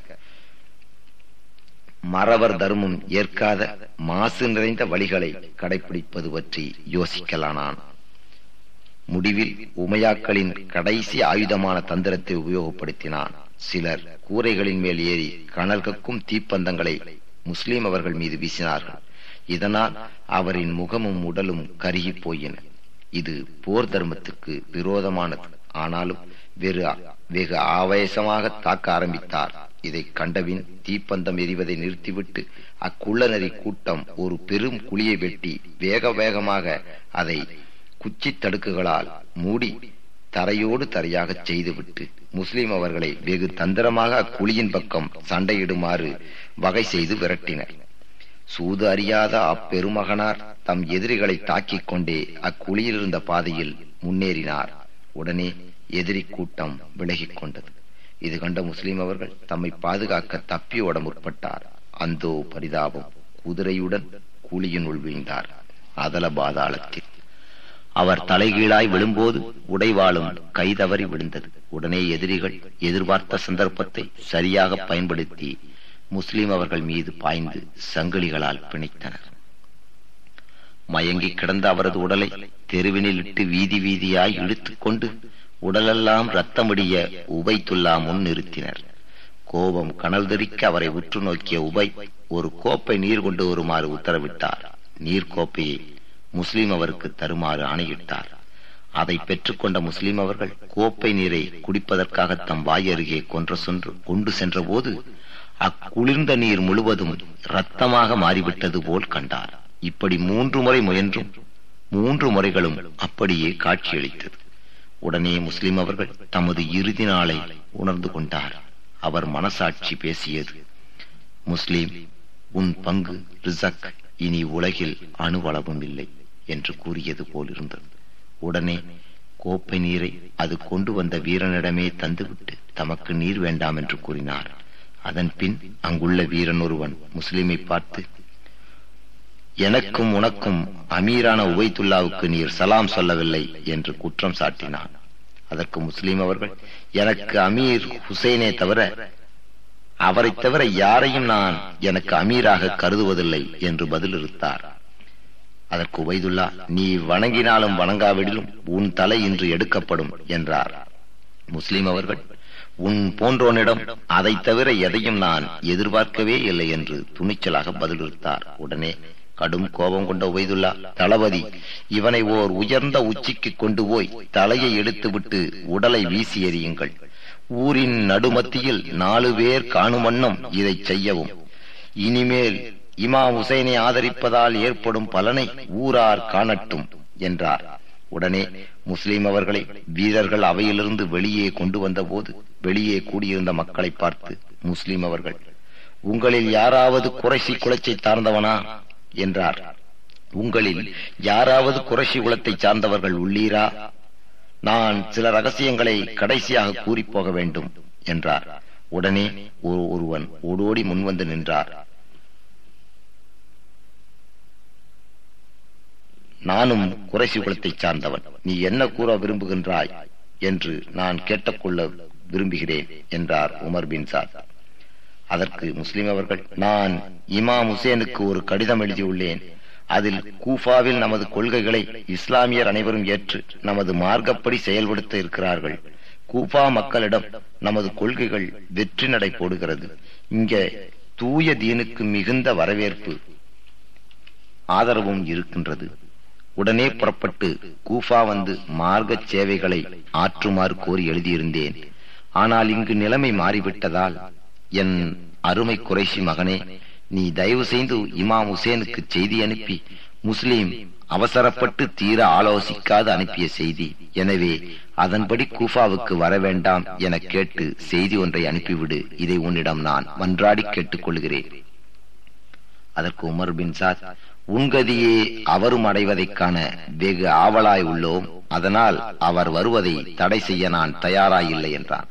மறவர் தர்மம் ஏற்காத மாசு நிறைந்த வழிகளை கடைபிடிப்பது பற்றி யோசிக்கலானான். முடிவில் உமையாக்களின் கடைசி ஆயுதமான தந்திரத்தை உபயோகப்படுத்தினான். சிலர் கூரைகளின் மேல் ஏறி கனல் கக்கும் தீப்பந்தங்களை முஸ்லிம் அவர்கள் மீது வீசினார்கள். இதனால் அவரின் முகமும் உடலும் கருகி போயின. இது போர் தர்மத்துக்கு விரோதமானது. ஆனாலும் வெகு ஆவேசமாக தாக்க ஆரம்பித்தார். இதை கண்டபின் தீப்பந்தம் எரிவதை நிறுத்திவிட்டு அக்குள்ளநரி கூட்டம் ஒரு பெரும் குழியை வெட்டி வேக வேகமாக அதை குச்சி தடுக்குகளால் மூடி தரையோடு தரையாக செய்துவிட்டு முஸ்லிம் அவர்களை வெகு தந்திரமாக அக்குழியின் பக்கம் சண்டையிடுமாறு வகை செய்து விரட்டினர். சூது அறியாத அப்பெருமகனார் தம் எதிரிகளை தாக்கிக் கொண்டே அக்குழியில் இருந்த பாதையில் முன்னேறினார். உடனே எதிரி கூட்டம் விலகிக் கொண்டது. இது கண்ட முஸ்லிம் அவர்கள் தம்மை பாதுகாக்க தப்பி ஓட முற்பட்டார். அந்தோ பரிதாபம், குதிரையுடன் குழியினுள் வீழ்ந்தார். அதல பாதாளத்தில் அவர் தலைகீழாய் விழும்போது உடைவாளும் கைதவறி விழுந்தது. உடனே எதிரிகள் எதிர்பார்த்த சந்தர்ப்பத்தை சரியாக பயன்படுத்தி முஸ்லிம் அவர்கள் மீது பாய்ந்து சங்கிலிகளால் பிணைத்தனர். மயங்கி கிடந்த அவரது உடலை தெருவினில் இட்டு வீதி வீதியாய் இழுத்துக் கொண்டு உடலெல்லாம் ரத்தமிடிய உபைதுல்லா முன் நிறுத்தினர். கோபம் கனல் தெறிக்க அவரை உற்று நோக்கிய உபை ஒரு கோப்பை நீர் கொண்டு வருமாறு உத்தரவிட்டார். நீர் கோப்பையை முஸ்லிம் அவருக்கு தருமாறு ஆணையிட்டார். அதை பெற்றுக்கொண்ட முஸ்லிம் அவர்கள் கோப்பை நீரை குடிப்பதற்காக தம் வாய் அருகே கொண்டு சென்ற போது அக்குளிர்ந்த நீர் முழுவதும் இரத்தமாக மாறிவிட்டது போல் கண்டார். இப்படி 3 முறை முயன்றும் 3 முறைகளும் அப்படியே காட்சியளித்தது. உடனே முஸ்லிம் அவர்கள் தமது இறுதி நாளை உணர்ந்து கொண்டார். அவர் மனசாட்சி பேசியது, முஸ்லிம், உன் பங்கு ரிசக் இனி உலகில் அணுவளவும் இல்லை என்று கூறியது போலிருந்தது. உடனே கோப்பை நீரை அது கொண்டு வந்த வீரனிடமே தந்துவிட்டு தமக்கு நீர் வேண்டாம் என்று கூறினார். அதன் பின் அங்குள்ள வீரன் ஒருவன் முஸ்லிமை பார்த்து, எனக்கும் உனக்கும் அமீரான உபைதுல்லாவுக்கு நீர் சலாம் சொல்லவில்லை என்று குற்றம் சாட்டினான். அதற்கு முஸ்லிம் அவர்கள், எனக்கு அமீர் ஹுசைனே தவிர அவரை தவிர யாரையும் நான் எனக்கு அமீராக கருதுவதில்லை என்று பதிலளித்தார். அதற்கு உபைதுல்லா, நீ வணங்கினாலும் வணங்காவிடிலும் உன் தலை இன்று எடுக்கப்படும் என்றார். முஸ்லிம் அவர்கள், உன் போன்றோனிடம் அதை தவிர எதையும் நான் எதிர்பார்க்கவே இல்லை என்று துணிச்சலாக பதிலளித்தார். உடனே கடும் கோபம் கொண்ட உபைதுல்லா, தளபதி, இவனை ஓர் உயர்ந்த உச்சிக்கு கொண்டு போய் தலையை எடுத்துவிட்டு உடலை வீசி எறியுங்கள். ஊரின் நடுமத்தியில் 4 பேர் காணும் வண்ணம் இதை செய்யவும். இனிமேல் இமாம் ஹுசைனை ஆதரிப்பதால் ஏற்படும் பலனை ஊரார் காணட்டும் என்றார். உடனே முஸ்லிம் அவர்களை வீரர்கள் அவையிலிருந்து வெளியே கொண்டு வந்த போது வெளியே கூடியிருந்த மக்களை பார்த்து முஸ்லிம் அவர்கள், உங்களில் யாராவது குறைசி குலத்தை சார்ந்தவனா என்றார். உங்களில் யாராவது குறைசி குலத்தை சார்ந்தவர்கள் உள்ளீரா? நான் சில ரகசியங்களை கடைசியாக கூறி போக வேண்டும் என்றார். உடனே ஒருவன் ஓடோடி முன்வந்து நின்றார். நானும் குறைசி குலத்தை சார்ந்தவன், நீ என்ன கூற விரும்புகின்றாய் என்று நான் கேட்டுக்கொள்ள விரும்புகிறேன் என்றார் உமர் பின் சாத். அதற்கு முஸ்லிம் அவர்கள், நான் இமாம் ஹுசேனுக்கு ஒரு கடிதம் எழுதியுள்ளேன். அதில் கூஃபாவில் நமது கொள்கைகளை இஸ்லாமியர் அனைவரும் ஏற்று நமது மார்க்கப்படி செயல்படுத்த இருக்கிறார்கள். கூஃபா மக்களிடம் நமது கொள்கைகள் வெற்றி நடை போடுகிறது. இங்கே தூய தீனுக்கு மிகுந்த வரவேற்பு ஆதரவும் இருக்கின்றது. உடனே புறப்பட்டு கூஃபா வந்து மார்க்க சேவைகளை ஆற்றுமாறு கோரி எழுதியிருந்தேன். ஆனால் இங்கு நிலைமை மாறிவிட்டதால் என் அருமை குறைஷி மகனே, நீ தயவு செய்து இமாம் ஹுசேனுக்கு செய்தி அனுப்பி, முஸ்லிம் அவசரப்பட்டு தீர ஆலோசிக்காது அனுப்பிய செய்தி, எனவே அதன்படி கூஃபாவுக்கு வர வேண்டாம் என கேட்டு செய்தி ஒன்றை அனுப்பிவிடு. இதை உன்னிடம் நான் மன்றாடி கேட்டுக் கொள்கிறேன். அதற்கு உமர் பின் சாத், உன்கதியே அவரும் அடைவதைக் காண வெகு ஆவலாய் உள்ளோம். அதனால் அவர் வருவதை தடை செய்ய நான் தயாராயில்லை என்றான்.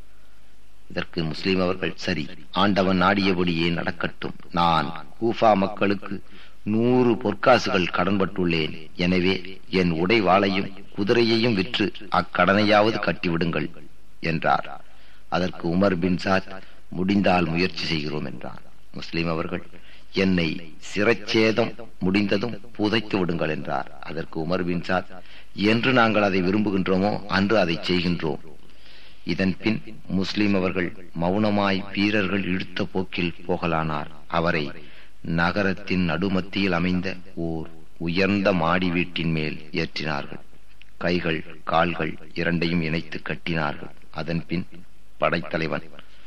இதற்கு முஸ்லிம் அவர்கள், சரி, ஆண்டவன் நாடியபடியே நடக்கட்டும். நான் கூஃபா மக்களுக்கு 100 பொற்காசுகள் கடன்பட்டுள்ளேன். எனவே என் உடைவாளையும் குதிரையையும் விற்று அக்கடனையாவது கட்டிவிடுங்கள் என்றார். அதற்கு உமர் பின் சாத், முடிந்தால் முயற்சி செய்கிறோம் என்றான். முஸ்லிம் அவர்கள், என்னை சிரச்சேதம் முடிந்ததும் புதைத்து விடுங்கள் என்றார். அதற்கு உமர் பின் சாத், என்று நாங்கள் அதை விரும்புகின்றோமோ அன்று அதை செய்கின்றோம். இதன் பின் முஸ்லிம் அவர்கள் மௌனமாய் வீரர்கள் இழுத்த போக்கில் போகலானார். அவரை நகரத்தின் நடுமத்தியில் அமைந்த ஓர் உயர்ந்த மாடி வீட்டின் மேல் ஏற்றினார்கள். கைகள் கால்கள் இரண்டையும் இணைத்து கட்டினார்கள். அதன் பின் படைத்தலைவன்,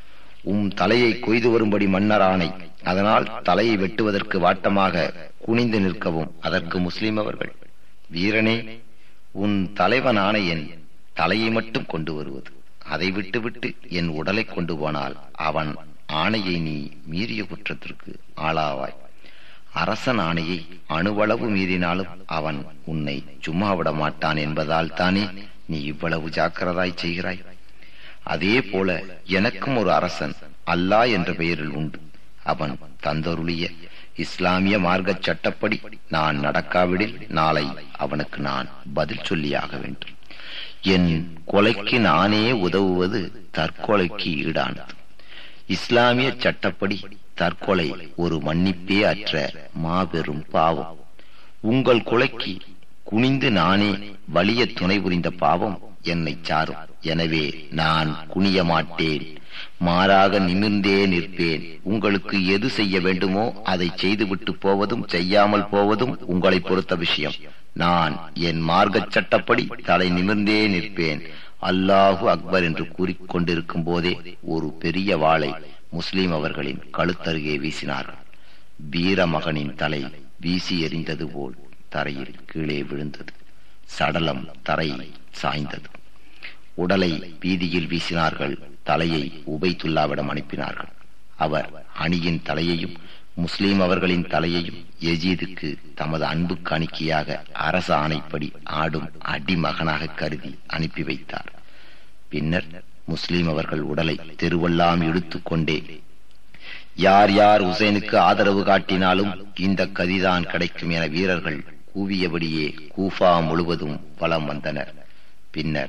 தலையை கொய்து வரும்படி மன்னர் ஆணை, அதனால் தலையை வெட்டுவதற்கு வாட்டமாக குனிந்து நிற்கவும். அதற்கு முஸ்லிம் அவர்கள், வீரனே, உன் தலைவன் ஆணை என் தலையை மட்டும் கொண்டு வருவது. அதை விட்டுவிட்டு என் உடலை கொண்டு போனால் அவன் ஆணையை நீ மீறிய குற்றத்திற்கு ஆளாவாய். அரசன் ஆணையை அணுவளவு மீறினாலும் அவன் உன்னை சும்மா விட மாட்டான் என்பதால் தானே நீ இவ்வளவு ஜாக்கிரதாய் செய்கிறாய். அதே போல எனக்கும் ஒரு அரசன் அல்லாஹ் என்ற பெயரில் உண்டு. அவன் தந்தருளிய இஸ்லாமிய மார்க்க சட்டப்படி நான் நடக்காவிடில் நாளை அவனுக்கு நான் பதில் சொல்லியாக வேண்டும். என் கொலைக்கு நானே உதவுவது தற்கொலைக்கு ஈடானது. இஸ்லாமிய சட்டப்படி தற்கொலை ஒரு மன்னிப்பே அற்ற மாபெரும் பாவம். உங்கள் கொலைக்கு குனிந்து நானே வலிய துணை புரிந்த பாவம் என்னை சாரும். எனவே நான் குனிய மாட்டேன். மாறாக நிமிர்ந்தே நிற்பேன். உங்களுக்கு எது செய்ய வேண்டுமோ அதை செய்துவிட்டு போவதும் செய்யாமல் போவதும் உங்களை பொறுத்த விஷயம். நான் என் மார்க்க சட்டப்படி தலை நிமிர்ந்தே நிற்பேன். அல்லாஹு அக்பர் என்று கூறிக்கொண்டிருக்கும் போதே ஒரு பெரிய வாளை முஸ்லிம் அவர்களின் கழுத்தருகே வீசினார்கள். வீரமகனின் தலை வீசி எறிந்தது போல் தரையில் கீழே விழுந்தது. சடலம் தரை சாய்ந்தது. உடலை வீதியில் வீசினார்கள். தலையை உபைதுல்லாவிடம் அனுப்பினார்கள். அவர் அணியின் தலையையும் முஸ்லிம் அவர்களின் தலையையும் யஜீதுக்கு தமது அன்பு காணிக்கையாக அரச ஆணைப்படி ஆடும் அடிமகனாக கருதி அனுப்பி வைத்தார். பின்னர் முஸ்லிம் அவர்கள் உடலை தெருவெல்லாம் இழுத்துக்கொண்டே யார் யார் உசைனுக்கு ஆதரவு காட்டினாலும் இந்த கதிதான் கிடைக்கும் என வீரர்கள் கூவியபடியே கூஃபா முழுவதும் வலம் வந்தனர். பின்னர்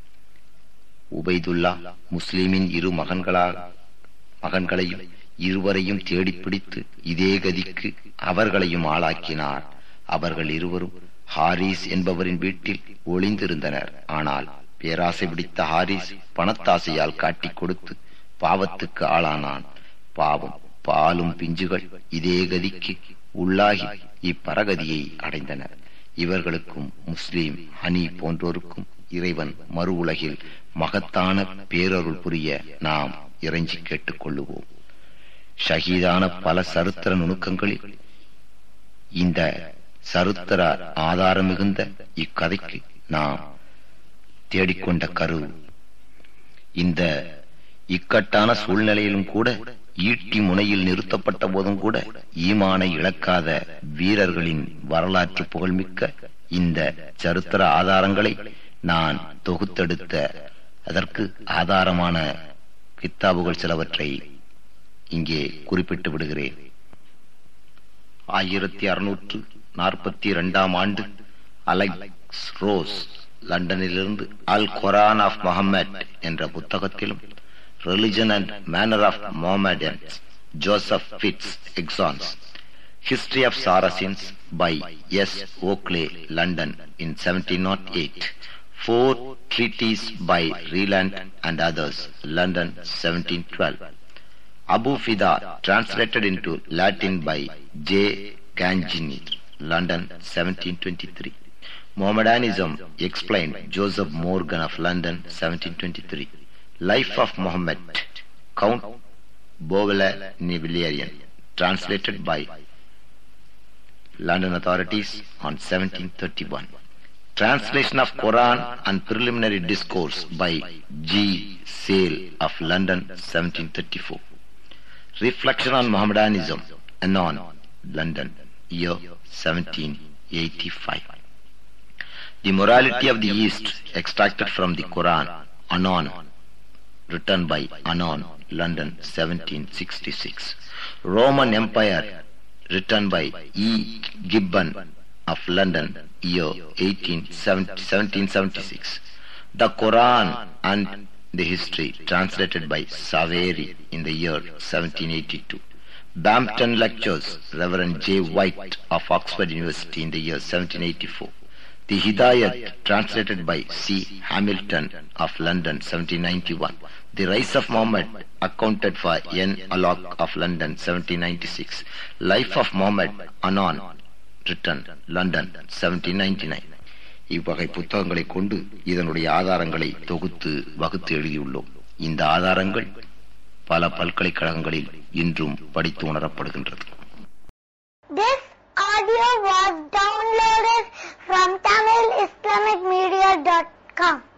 உபைதுல்லா முஸ்லிமின் இரு மகன்களையும் இருவரையும் தேடிப்பிடித்து இதே கதிக்கு அவர்களையும் ஆளாக்கினார். அவர்கள் இருவரும் ஹாரிஸ் என்பவரின் வீட்டில் ஒளிந்திருந்தனர். ஆனால் பேராசை பிடித்த ஹாரிஸ் பணத்தாசையால் காட்டிக் கொடுத்து பாவத்துக்கு ஆளானான். பாவம் பாலும் பிஞ்சுகள் இதே கதிக்கு உள்ளாகி இப்பரகதியை அடைந்தனர். இவர்களுக்கும் முஸ்லிம் ஹனி போன்றோருக்கும் இறைவன் மறு உலகில் மகத்தான பேரருள் புரிய நாம் இறைஞ்சி கேட்டுக் கொள்ளுவோம். ஷஹீதான பல சரித்திர நுணுக்கங்களில் இந்த சரித்திர ஆதாரம் மிகுந்த இக்கதைக்கு நாம் தேடிக்கொண்ட கரு இந்த இக்கட்டான சூழ்நிலையிலும் கூட ஈட்டி முனையில் நிறுத்தப்பட்ட போதும் கூட ஈமானை இழக்காத வீரர்களின் வரலாற்று புகழ்மிக்க இந்த சரித்திர ஆதாரங்களை நான் தொகுத்தெடுத்த அதற்கு ஆதாரமான கித்தாபுகள் சிலவற்றை இங்கே குறிப்பிட்டு விடுகிறேன். 1642 ஆண்டு அலெக்ஸ் ரோஸ் லண்டனிலிருந்து அல் குரான் ஆஃப் முஹம்மட் என்ற புத்தகத்திலும் Religion and Manner of Mohammedans, Joseph Fitz Exons, History of Saracens by S. Oakley, London in 1708, 4 treatises by Reland and others, London 1712, Abu Fida, translated into Latin by J. Gangini, London 1723, Mohammedanism explained, Joseph Morgan of London 1723, Life of Muhammad, Count Beauvilliers, translated by London authorities on 1731. Translation of Quran and Preliminary Discourse by G. Sale of London 1734. Reflection on Mohammedanism, Anon, London, year 1785. The Morality of the East, extracted from the Quran, Anon, written by Anon, London 1766. Roman Empire, written by E. Gibbon of London, year 1776. The Quran and the History, translated by Saveri in the year 1782. Bampton Lectures, Reverend J. White of Oxford University in the year 1784. The Hidayat, translated by C. Hamilton of London 1791. The Rise of Muhammad, accounted for N. Alloc of London 1796. Life of Muhammad, Anon, written London 1799. இவ்வகை புத்தகங்களை கொண்டு இதனுடைய ஆதாரங்களை தொகுத்து வகுத்து எழுதியுள்ளோம். இந்த ஆதாரங்கள் பல பல்கலைக்கழகங்களில் இன்றும் படித்து உணரப்படுகின்றது. This audio was downloaded from TamilIslamicMedia.com.